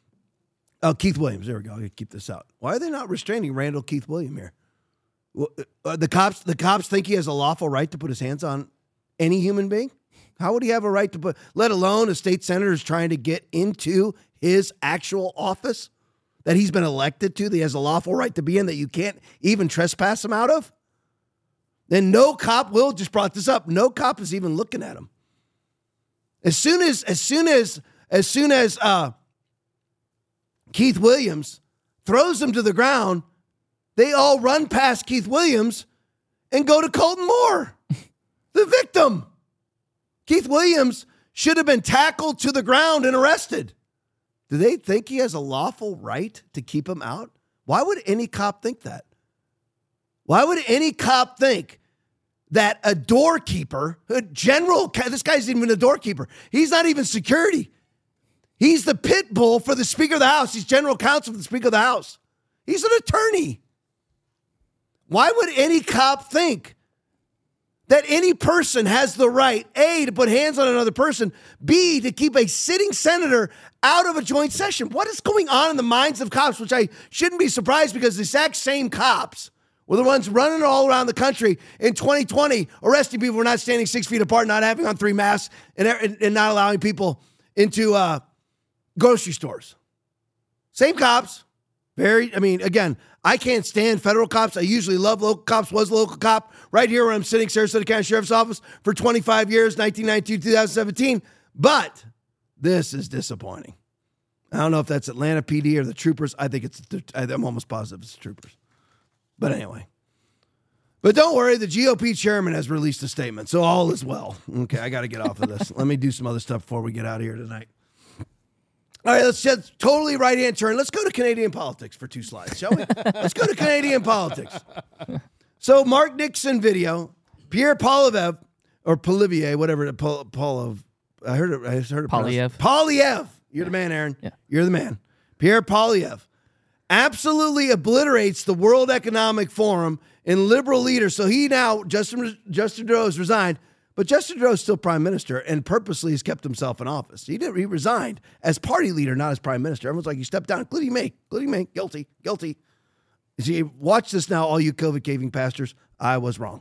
Oh, Keith Williams. There we go. I'll keep this out. Why are they not restraining Randall Keith Williams here? Well, uh, the cops, the cops think he has a lawful right to put his hands on any human being? How would he have a right to put, let alone a state senator is trying to get into his actual office that he's been elected to, that he has a lawful right to be in, that you can't even trespass him out of? Then no cop, Will just brought this up, no cop is even looking at him. As soon as, as soon as, as soon as uh, Keith Williams throws him to the ground, they all run past Keith Williams and go to Colton Moore, the victim. Keith Williams should have been tackled to the ground and arrested. Do they think he has a lawful right to keep him out? Why would any cop think that? Why would any cop think that a doorkeeper, a general, this guy's even a doorkeeper. He's not even security. He's the pit bull for the Speaker of the House. He's general counsel for the Speaker of the House. He's an attorney. Why would any cop think that any person has the right, A, to put hands on another person, B, to keep a sitting senator out of a joint session? What is going on in the minds of cops, which I shouldn't be surprised because the exact same cops were the ones running all around the country in twenty twenty, arresting people for not standing six feet apart, not having on three masks, and, and, and not allowing people into uh, grocery stores. Same cops. Very, I mean, again, I can't stand federal cops. I usually love local cops, was a local cop right here where I'm sitting, Sarasota County Sheriff's Office for twenty-five years, nineteen ninety-two to two thousand seventeen. But this is disappointing. I don't know if that's Atlanta P D or the troopers. I think it's, I'm almost positive it's the troopers. But anyway. But don't worry, the G O P chairman has released a statement, so all is well. Okay, I got to get off of this. Let me do some other stuff before we get out of here tonight. All right, let's just totally right-hand turn. Let's go to Canadian politics for two slides, shall we? Let's go to Canadian politics. So Mark Nixon video, Pierre Poilievre, or Polivier, whatever, Pol, Pol, I heard it, I heard it. Poilievre. Poilievre. You're the man, Aaron. Yeah. You're the man. Pierre Poilievre absolutely obliterates the World Economic Forum and liberal leaders. So he now, Justin, Justin Trudeau has resigned, but Justin Trudeau is still prime minister and purposely has kept himself in office. He did. He resigned as party leader, not as prime minister. Everyone's like, you stepped down, including me, including me, guilty, guilty. See, watch this now, all you COVID caving pastors. I was wrong.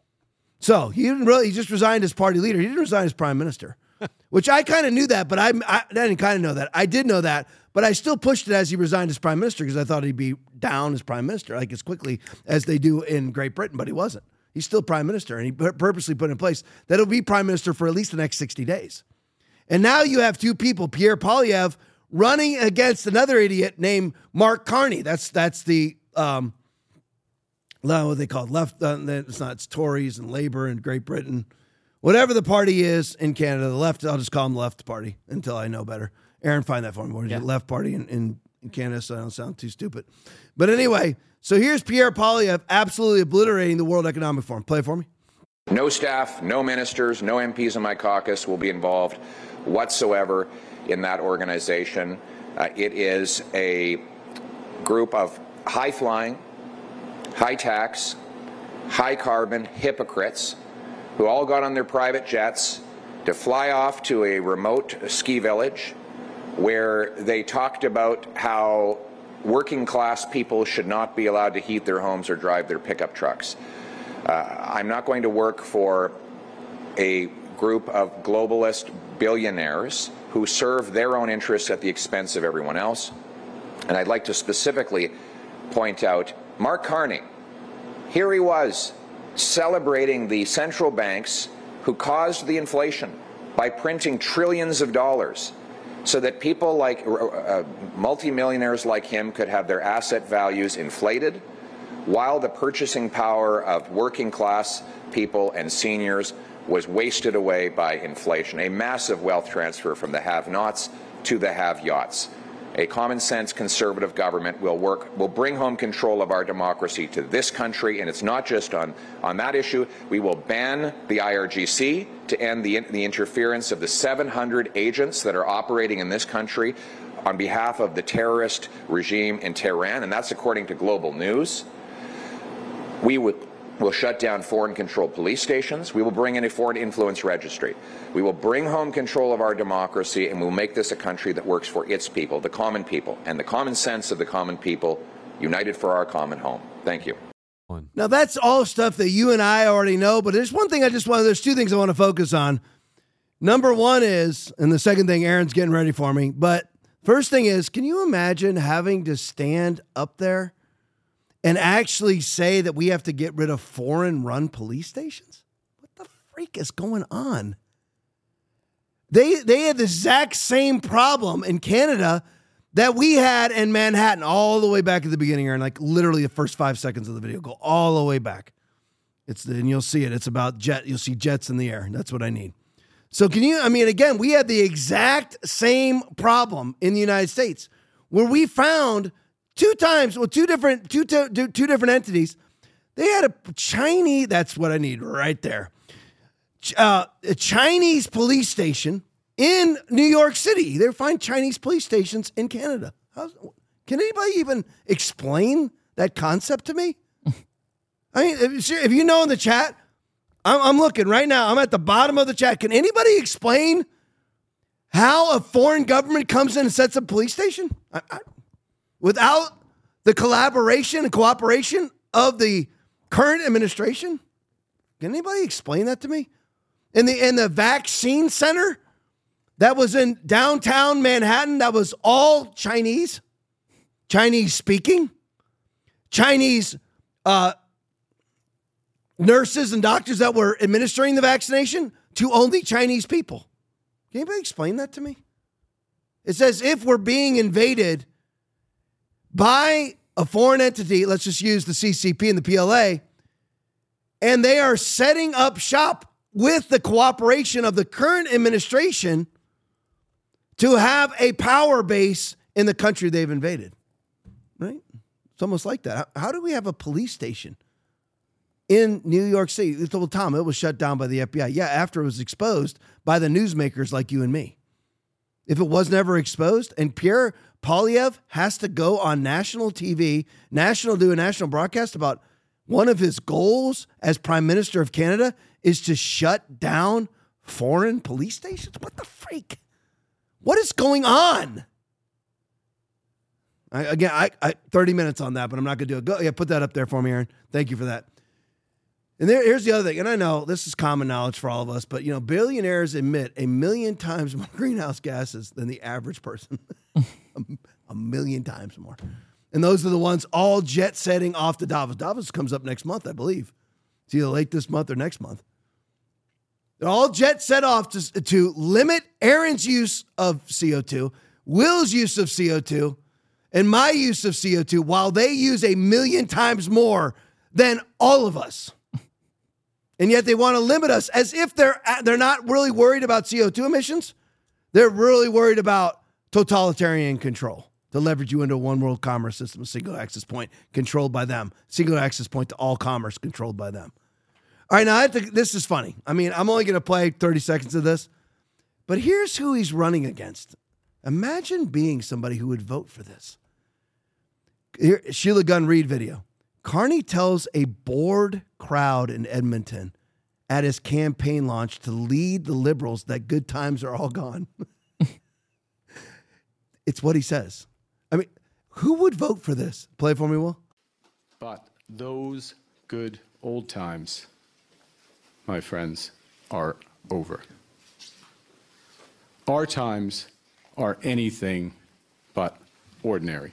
So he didn't really, he just resigned as party leader. He didn't resign as prime minister, which I kind of knew that, but I, I, I didn't kind of know that. I did know that, but I still pushed it as he resigned as prime minister because I thought he'd be down as prime minister, like as quickly as they do in Great Britain, but he wasn't. He's still prime minister, and he purposely put in place that he'll be prime minister for at least the next sixty days. And now you have two people, Pierre Poilievre, running against another idiot named Mark Carney. That's that's the, um, what they call it, left, uh, it's not, it's Tories and Labour in Great Britain. Whatever the party is in Canada, the left, I'll just call them the left party until I know better. Aaron, find that for me. What is yeah. it? Left party in, in, in Canada, so I don't sound too stupid. But anyway, so here's Pierre Poilievre absolutely obliterating the World Economic Forum. Play it for me. No staff, no ministers, no M Ps in my caucus will be involved whatsoever in that organization. Uh, it is a group of high-flying, high-tax, high-carbon hypocrites who all got on their private jets to fly off to a remote ski village where they talked about how working class people should not be allowed to heat their homes or drive their pickup trucks. Uh, I'm not going to work for a group of globalist billionaires who serve their own interests at the expense of everyone else. And I'd like to specifically point out Mark Carney. Here he was celebrating the central banks who caused the inflation by printing trillions of dollars so that people like uh, multimillionaires like him could have their asset values inflated while the purchasing power of working class people and seniors was wasted away by inflation. A massive wealth transfer from the have-nots to the have-yachts. A common sense conservative government will work, will bring home control of our democracy to this country, and it's not just on, on that issue. We will ban the I R G C to end the, the interference of the seven hundred agents that are operating in this country on behalf of the terrorist regime in Tehran, and that's according to Global News. We would We'll shut down foreign-controlled police stations. We will bring in a foreign influence registry. We will bring home control of our democracy, and we'll make this a country that works for its people, the common people, and the common sense of the common people, united for our common home. Thank you. Now, that's all stuff that you and I already know, but there's one thing I just want, there's two things I want to focus on. Number one is, and the second thing, Aaron's getting ready for me, but first thing is, can you imagine having to stand up there and actually say that we have to get rid of foreign-run police stations? What the freak is going on? They they had the exact same problem in Canada that we had in Manhattan all the way back at the beginning, Aaron, like literally the first five seconds of the video. Go all the way back. It's the, and you'll see it. It's about jet. You'll see jets in the air. That's what I need. So can you, I mean, again, we had the exact same problem in the United States where we found two times, well, two different, two, two, two different entities. They had a Chinese, that's what I need right there. Uh, a Chinese police station in New York City. They find Chinese police stations in Canada. How's, can anybody even explain that concept to me? I mean, if, if you know in the chat, I'm, I'm looking right now. I'm at the bottom of the chat. Can anybody explain how a foreign government comes in and sets up a police station I, I, without the collaboration and cooperation of the current administration? Can anybody explain that to me? In the in the vaccine center that was in downtown Manhattan, that was all Chinese, Chinese speaking, Chinese uh, nurses and doctors that were administering the vaccination to only Chinese people. Can anybody explain that to me? It's as if we're being invaded by a foreign entity. Let's just use the C C P and the P L A. And they are setting up shop with the cooperation of the current administration to have a power base in the country they've invaded. Right? It's almost like that. How, how do we have a police station in New York City? Well, Tom, it was shut down by the F B I. Yeah, after it was exposed by the newsmakers like you and me. If it was never exposed, and Pierre Poilievre has to go on national T V, national do a national broadcast about one of his goals as Prime Minister of Canada is to shut down foreign police stations? What the freak? What is going on? I, again, I, I thirty minutes on that, but I'm not going to do it. Go, yeah, put that up there for me, Aaron. Thank you for that. And there, here's the other thing, and I know this is common knowledge for all of us, but you know, billionaires emit a million times more greenhouse gases than the average person. a, a million times more. And those are the ones all jet setting off to Davos. Davos comes up next month, I believe. It's either late this month or next month. They're all jet set off to, to limit Aaron's use of C O two, Will's use of C O two, and my use of C O two, while they use a million times more than all of us. And yet they want to limit us as if they're they're not really worried about C O two emissions. They're really worried about totalitarian control to leverage you into a one world commerce system, a single access point controlled by them, single access point to all commerce controlled by them. All right, now I think this is funny. I mean, I'm only going to play thirty seconds of this, but here's who he's running against. Imagine being somebody who would vote for this. Here, Sheila Gunn Reid video. Carney tells a bored crowd in Edmonton at his campaign launch to lead the Liberals that good times are all gone. It's what he says. I mean, who would vote for this? Play it for me, Will. But those good old times, my friends, are over. Our times are anything but ordinary.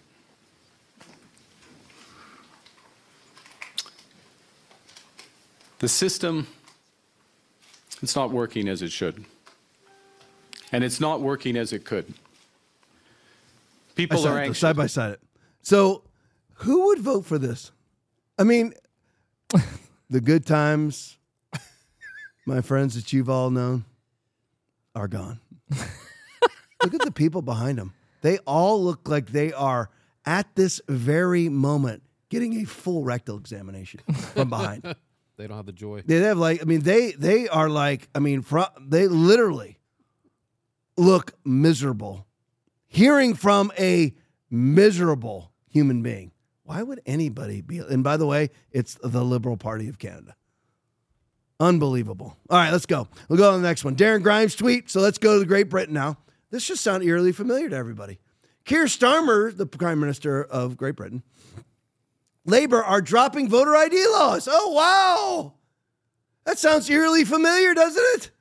The system, it's not working as it should. And it's not working as it could. People are anxious. Side by side. So who would vote for this? I mean, the good times, my friends that you've all known, are gone. Look at the people behind them. They all look like they are at this very moment getting a full rectal examination from behind. They don't have the joy. They have like, I mean, they they are like, I mean, fr- they literally look miserable. Hearing from a miserable human being. Why would anybody be? And by the way, it's the Liberal Party of Canada. Unbelievable. All right, let's go. We'll go on to the next one. Darren Grimes tweet. So let's go to Great Britain now. This should sound eerily familiar to everybody. Keir Starmer, the Prime Minister of Great Britain, Labour are dropping voter I D laws. Oh, wow. That sounds eerily familiar, doesn't it?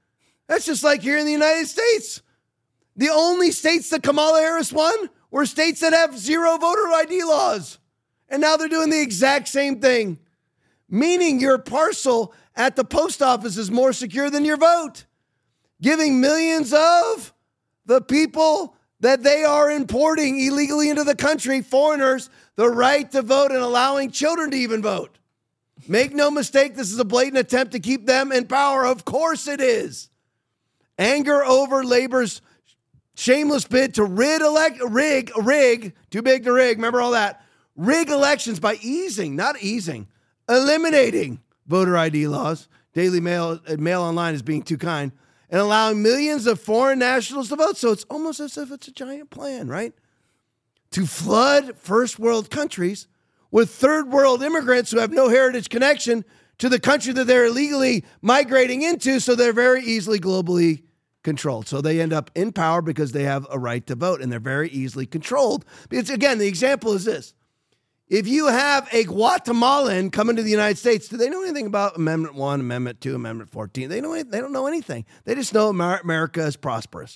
That's just like here in the United States. The only states that Kamala Harris won were states that have zero voter I D laws. And now they're doing the exact same thing, meaning your parcel at the post office is more secure than your vote, giving millions of the people that they are importing illegally into the country, foreigners, the right to vote and allowing children to even vote. Make no mistake, this is a blatant attempt to keep them in power. Of course it is. Anger over Labor's shameless bid to rid elect, rig, rig, too big to rig, remember all that, rig elections by easing, not easing, eliminating voter I D laws. Daily Mail, Mail Online is being too kind, and allowing millions of foreign nationals to vote. So it's almost as if it's a giant plan, right? To flood first world countries with third world immigrants who have no heritage connection to the country that they're illegally migrating into, so they're very easily globally controlled. So they end up in power because they have a right to vote, and they're very easily controlled. Because again, the example is this. If you have a Guatemalan coming to the United States, do they know anything about Amendment one, Amendment two, Amendment fourteen? They know they don't know anything. They just know America is prosperous.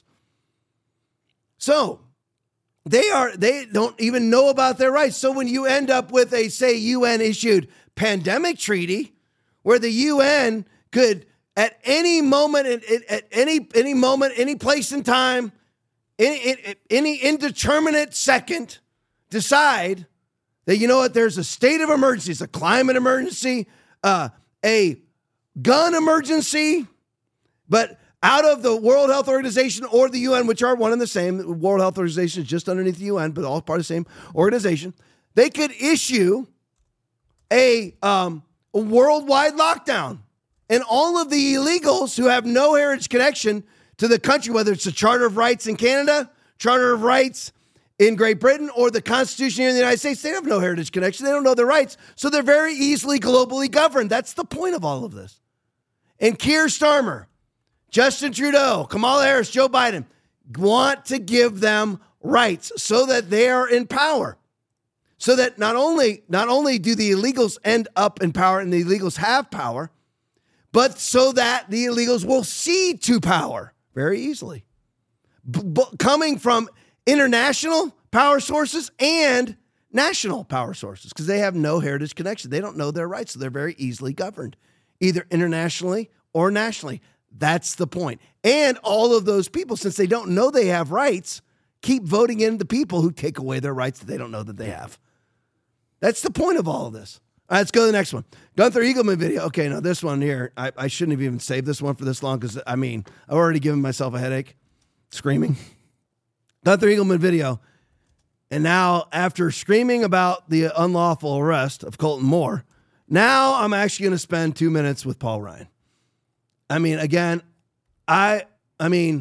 So they are they don't even know about their rights. So when you end up with a, say, U N-issued pandemic treaty where the U N could at any moment, at, at any any moment, any place in time, any, any indeterminate second, decide that, you know what, there's a state of emergency, it's a climate emergency, uh, a gun emergency, but out of the World Health Organization or the U N, which are one and the same, the World Health Organization is just underneath the U N, but all part of the same organization, they could issue a, um, a worldwide lockdown. And all of the illegals who have no heritage connection to the country, whether it's the Charter of Rights in Canada, Charter of Rights in Great Britain, or the Constitution here in the United States, they have no heritage connection. They don't know their rights. So they're very easily globally governed. That's the point of all of this. And Keir Starmer, Justin Trudeau, Kamala Harris, Joe Biden want to give them rights so that they are in power. So that not only, not only do the illegals end up in power and the illegals have power, but so that the illegals will cede to power very easily. B- b- coming from international power sources and national power sources, because they have no heritage connection. They don't know their rights, so they're very easily governed, either internationally or nationally. That's the point. And all of those people, since they don't know they have rights, keep voting in the people who take away their rights that they don't know that they have. That's the point of all of this. All right, let's go to the next one. Gunther Eagleman video. Okay, now this one here, I, I shouldn't have even saved this one for this long because, I mean, I've already given myself a headache screaming. Gunther Eagleman video. And now, after screaming about the unlawful arrest of Colton Moore, now I'm actually going to spend two minutes with Paul Ryan. I mean, again, I, I mean,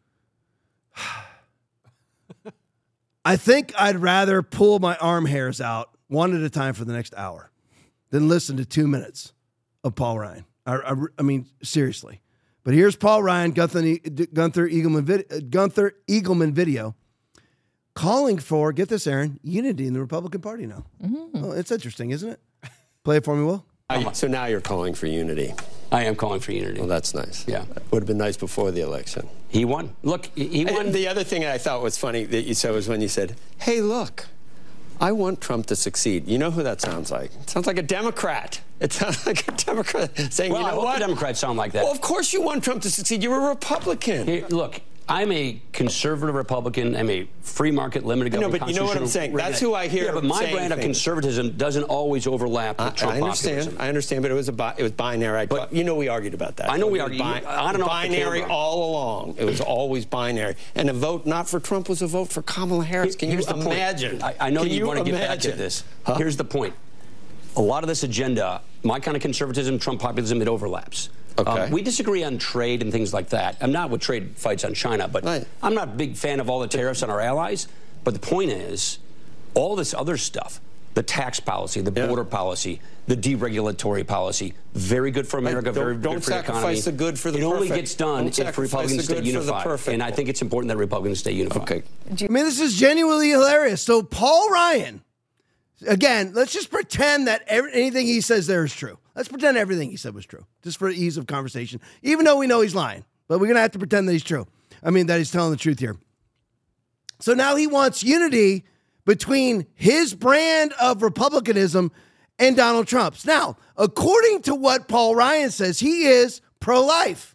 I think I'd rather pull my arm hairs out one at a time for the next hour than listen to two minutes of Paul Ryan. I, I, I mean, seriously. But here's Paul Ryan, Gunther, Gunther, Eagleman, vid, Gunther Eagleman video calling for, get this, Aaron, unity in the Republican Party now. Mm-hmm. Oh, it's interesting, isn't it? Play it for me, Will. So now you're calling for unity. I am calling for unity. Well, that's nice. Yeah. Would have been nice before the election. He won. Look, he won. And the other thing I thought was funny that you said was when you said, hey, look, I want Trump to succeed. You know who that sounds like? It sounds like a Democrat. It sounds like a Democrat saying, well, you know I hope what? the Democrats sound like that. Well, of course you want Trump to succeed. You're a Republican. Here, look, I'm a conservative Republican. I'm a free market, limited government. No, but you know what I'm saying? That's who I hear. Yeah, but my saying brand of things. Conservatism doesn't always overlap with I, Trump I understand. populism. I understand, but it was a bi- it was binary. But you know we argued about that. I know we It was argued. Bi- I don't know. Binary all along. It was always binary. And a vote not for Trump was a vote for Kamala Harris. Can Here's you the imagine? Point. I, I know Can you, you want to get back imagine? to this. Huh? Here's the point. A lot of this agenda, my kind of conservatism, Trump populism, it overlaps. Okay. Um, we disagree on trade and things like that. I'm not with trade fights on China, but right. I'm not a big fan of all the tariffs on our allies. But the point is, all this other stuff, the tax policy, the yeah. border policy, the deregulatory policy, very good for America, don't, very don't good for the economy. sacrifice the good for the it perfect. only gets done don't if Republicans stay unified. And I think it's important that Republicans stay unified. Okay. I mean, this is genuinely hilarious. So Paul Ryan, again, let's just pretend that every, anything he says there is true. Let's pretend everything he said was true, just for ease of conversation, even though we know he's lying. but we're going to have to pretend that he's true. I mean, that he's telling the truth here. So now he wants unity between his brand of republicanism and Donald Trump's. Now, according to what Paul Ryan says, he is pro-life,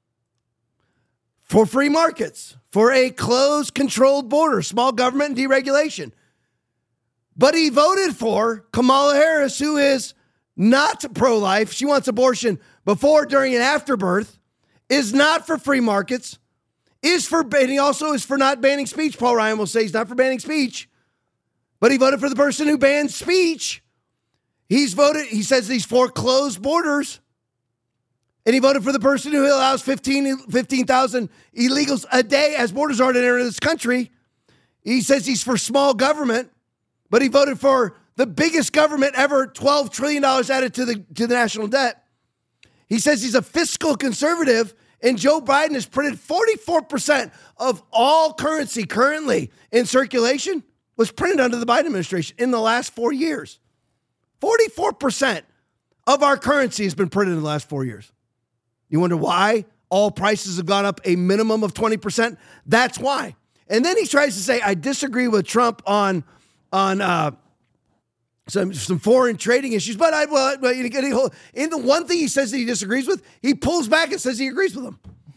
for free markets, for a closed, controlled border, small government and deregulation. But he voted for Kamala Harris, who is not pro-life. She wants abortion before, during, and after birth, is not for free markets, is for, and he also is for not banning speech. Paul Ryan will say he's not for banning speech, but he voted for the person who bans speech. He's voted, he says he's for closed borders, and he voted for the person who allows fifteen thousand illegals a day as borders are to enter this country. He says he's for small government, but he voted for the biggest government ever, twelve trillion dollars added to the, to the national debt. He says he's a fiscal conservative, and Joe Biden has printed forty-four percent of all currency currently in circulation was printed under the Biden administration in the last four years. forty-four percent of our currency has been printed in the last four years. You wonder why all prices have gone up a minimum of twenty percent? That's why. And then he tries to say, I disagree with Trump on, on uh, some, some foreign trading issues, but I, well, but you know, in the one thing he says that he disagrees with, he pulls back and says he agrees with him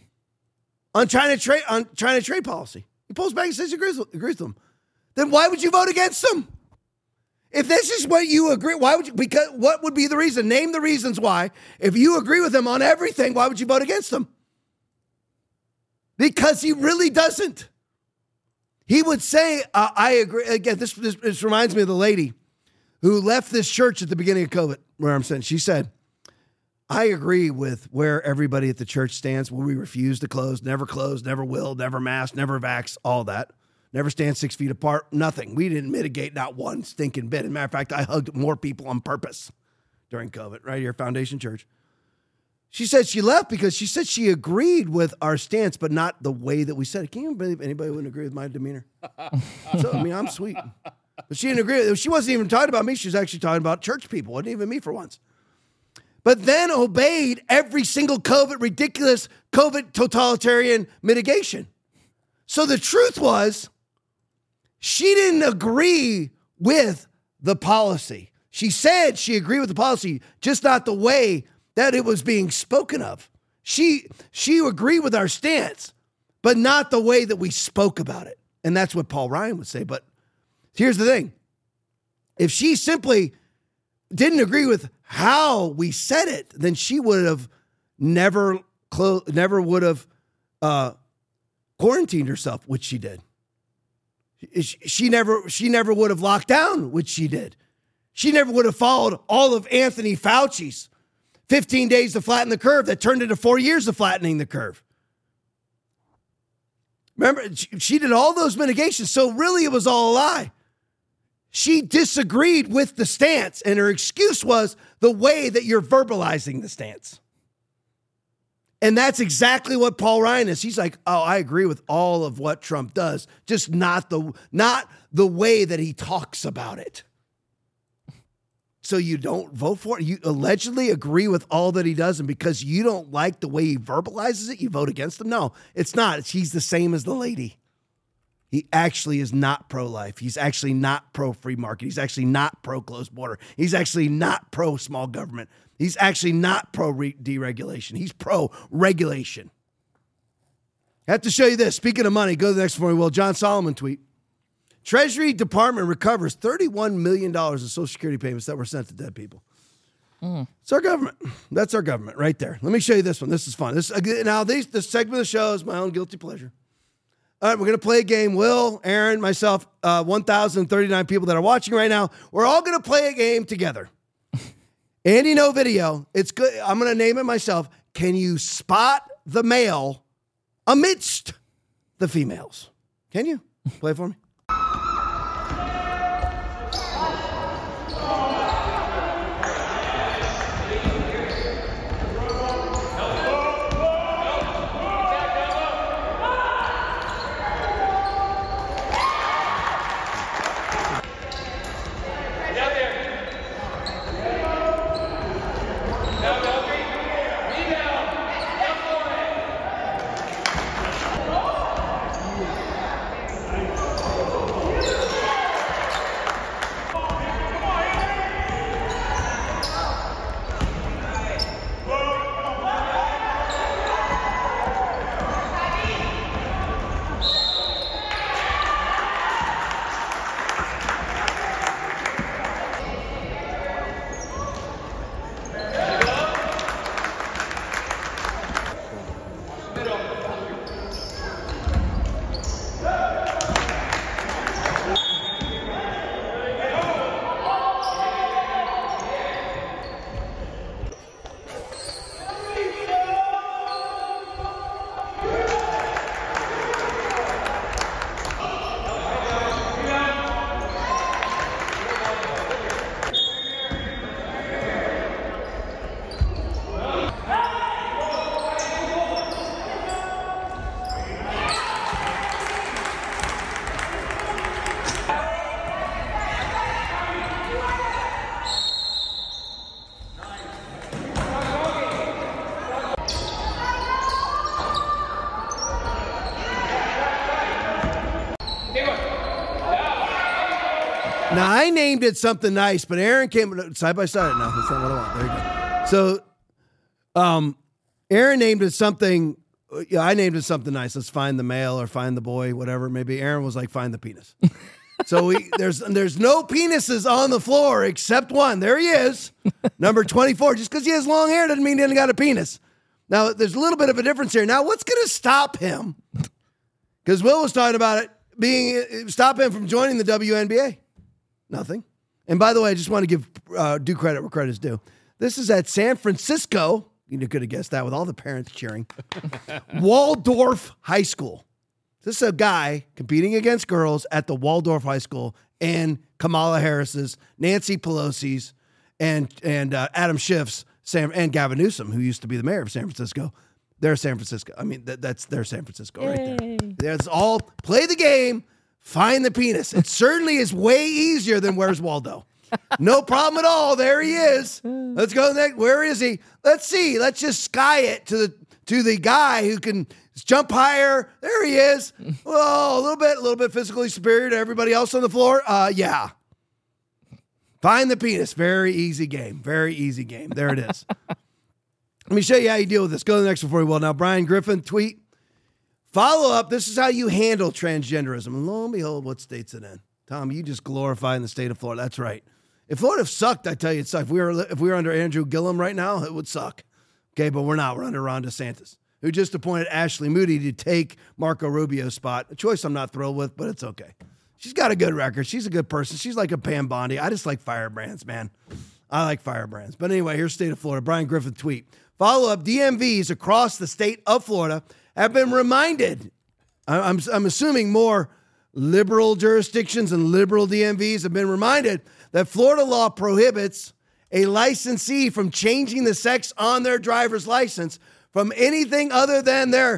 on China trade, on China trade policy. He pulls back and says he agrees with, agrees with him. Then why would you vote against him? If this is what you agree, why would you, because what would be the reason? Name the reasons why. If you agree with him on everything, why would you vote against him? Because he really doesn't. He would say, uh, I agree. Again, this, this, this reminds me of the lady who left this church at the beginning of COVID, where I'm saying, she said, I agree with where everybody at the church stands, where we refuse to close, never close, never will, never mask, never vax, all that. Never stand six feet apart, nothing. We didn't mitigate not one stinking bit. As a matter of fact, I hugged more people on purpose during COVID, right here, Foundation Church. She said she left because she said she agreed with our stance, but not the way that we said it. Can you believe anybody wouldn't agree with my demeanor? So, I mean, I'm sweet. But she didn't agree. She wasn't even talking about me. She was actually talking about church people. It wasn't even me for once. But then obeyed every single COVID, ridiculous COVID totalitarian mitigation. So the truth was, she didn't agree with the policy. She said she agreed with the policy, just not the way that it was being spoken of. She, she agreed with our stance, but not the way that we spoke about it. And that's what Paul Ryan would say. But here's the thing. If she simply didn't agree with how we said it, then she would have never, clo- never would have uh, quarantined herself, which she did. She never, she never would have locked down, which she did. She never would have followed all of Anthony Fauci's fifteen days to flatten the curve that turned into four years of flattening the curve. Remember, she did all those mitigations. So really it was all a lie. She disagreed with the stance, and her excuse was the way that you're verbalizing the stance. And that's exactly what Paul Ryan is. He's like, oh, I agree with all of what Trump does, just not the not the way that he talks about it. So you don't vote for it. You allegedly agree with all that he does, and because you don't like the way he verbalizes it, you vote against him? No, it's not. It's, he's the same as the lady. He actually is not pro-life. He's actually not pro-free market. He's actually not pro-closed border. He's actually not pro-small government. He's actually not pro-deregulation. He's pro-regulation. I have to show you this. Speaking of money, go to the next one. Well, John Solomon tweet. Treasury Department recovers thirty-one million dollars in Social Security payments that were sent to dead people. Mm. It's our government. That's our government right there. Let me show you this one. This is fun. This Now, these, this segment of the show is my own guilty pleasure. All right, we're going to play a game. Will, Aaron, myself, uh, one thousand thirty-nine people that are watching right now, we're all going to play a game together. Andy, no video. It's good. I'm going to name it myself. Can you spot the male amidst the females? Can you? Play it for me. Now, I named it something nice, but Aaron came side by side. No, that's not what I want. There you go. So, um, Aaron named it something. Yeah, I named it something nice. Let's find the male or find the boy, whatever. Maybe Aaron was like, find the penis. So we there's there's no penises on the floor except one. There he is, number twenty-four. Just because he has long hair doesn't mean he hasn't got a penis. Now, there's a little bit of a difference here. Now, what's going to stop him? Because Will was talking about it being stop him from joining the W N B A. Nothing. And by the way, I just want to give uh, due credit where credit's due. This is at San Francisco. You could have guessed that with all the parents cheering. Waldorf High School. This is a guy competing against girls at the Waldorf High School and Kamala Harris's, Nancy Pelosi's, and and uh, Adam Schiff's, Sam, and Gavin Newsom, who used to be the mayor of San Francisco. They're San Francisco. I mean, that, that's their San Francisco Yay. Right there. That's all. Play the game. Find the penis. It certainly is way easier than Where's Waldo. No problem at all. There he is. Let's go next. Where is he? Let's see. Let's just sky it to the to the guy who can jump higher. There he is. Well, a little bit, a little bit physically superior to everybody else on the floor. Uh, yeah. Find the penis. Very easy game. Very easy game. There it is. Let me show you how you deal with this. Go to the next one before you will. Now, Brian Griffin tweet. Follow up. This is how you handle transgenderism. And lo and behold, what state's it in? Tom, you just glorifying the state of Florida. That's right. If Florida sucked, I tell you, it sucked. If we were if we were under Andrew Gillum right now, it would suck. Okay, but we're not. We're under Ron DeSantis, who just appointed Ashley Moody to take Marco Rubio's spot. A choice I'm not thrilled with, but it's okay. She's got a good record. She's a good person. She's like a Pam Bondi. I just like firebrands, man. I like firebrands. But anyway, here's state of Florida. Brian Griffith tweet. Follow up. D M Vs across the state of Florida have been reminded. I'm I'm assuming more liberal jurisdictions and liberal D M Vs have been reminded that Florida law prohibits a licensee from changing the sex on their driver's license from anything other than their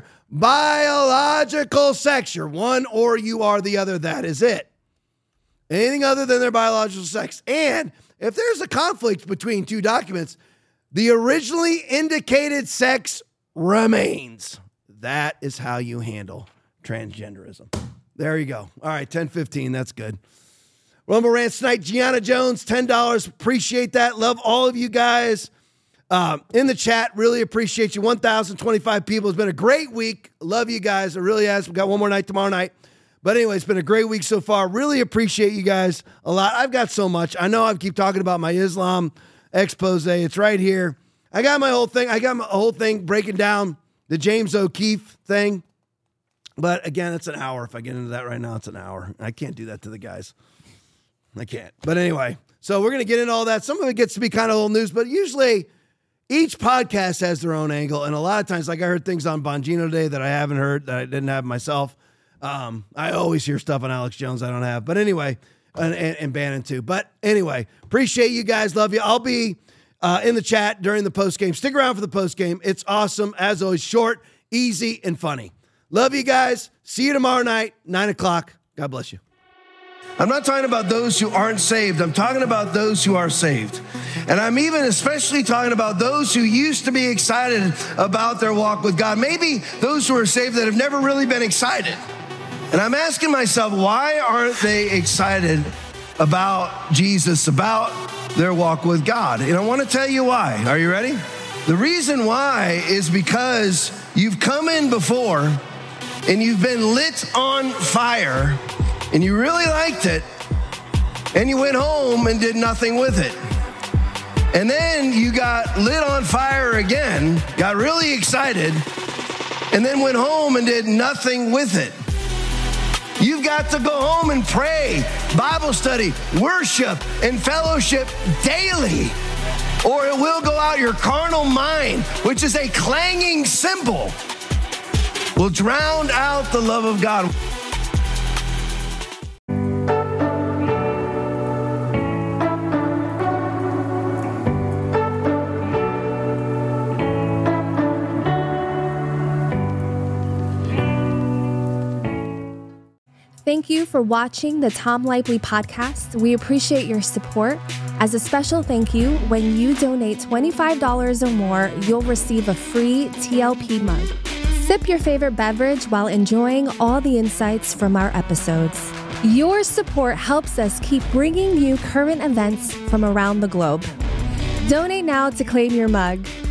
biological sex. You're one or you are the other. That is it. Anything other than their biological sex. And if there's a conflict between two documents, the originally indicated sex remains. That is how you handle transgenderism. There you go. All right, ten fifteen. That's good. Rumble Rants tonight, Gianna Jones, ten dollars. Appreciate that. Love all of you guys um, in the chat. Really appreciate you. one thousand twenty-five people. It's been a great week. Love you guys. It really has. We've got one more night tomorrow night. But anyway, it's been a great week so far. Really appreciate you guys a lot. I've got so much. I know I keep talking about my Islam expose. It's right here. I got my whole thing. I got my whole thing breaking down the James O'Keefe thing. But again, it's an hour. If I get into that right now, it's an hour. I can't do that to the guys. I can't. But anyway, so we're going to get into all that. Some of it gets to be kind of old news, but usually each podcast has their own angle. And a lot of times, like I heard things on Bongino today that I haven't heard, that I didn't have myself. Um, I always hear stuff on Alex Jones I don't have. But anyway, and, and, and Bannon too. But anyway, appreciate you guys. Love you. I'll be uh, in the chat during the postgame. Stick around for the postgame. It's awesome. As always, short, easy, and funny. Love you guys. See you tomorrow night, nine o'clock. God bless you. I'm not talking about those who aren't saved. I'm talking about those who are saved. And I'm even especially talking about those who used to be excited about their walk with God. Maybe those who are saved that have never really been excited. And I'm asking myself, why aren't they excited about Jesus, about their walk with God? And I want to tell you why. Are you ready? The reason why is because you've come in before and you've been lit on fire and you really liked it, and you went home and did nothing with it. And then you got lit on fire again, got really excited, and then went home and did nothing with it. You've got to go home and pray, Bible study, worship, and fellowship daily, or it will go out your carnal mind, which is a clanging cymbal, will drown out the love of God. Thank you for watching the Tom Lively podcast. We appreciate your support. As a special thank you, when you donate twenty-five dollars or more, you'll receive a free T L P mug. Sip your favorite beverage while enjoying all the insights from our episodes. Your support helps us keep bringing you current events from around the globe. Donate now to claim your mug.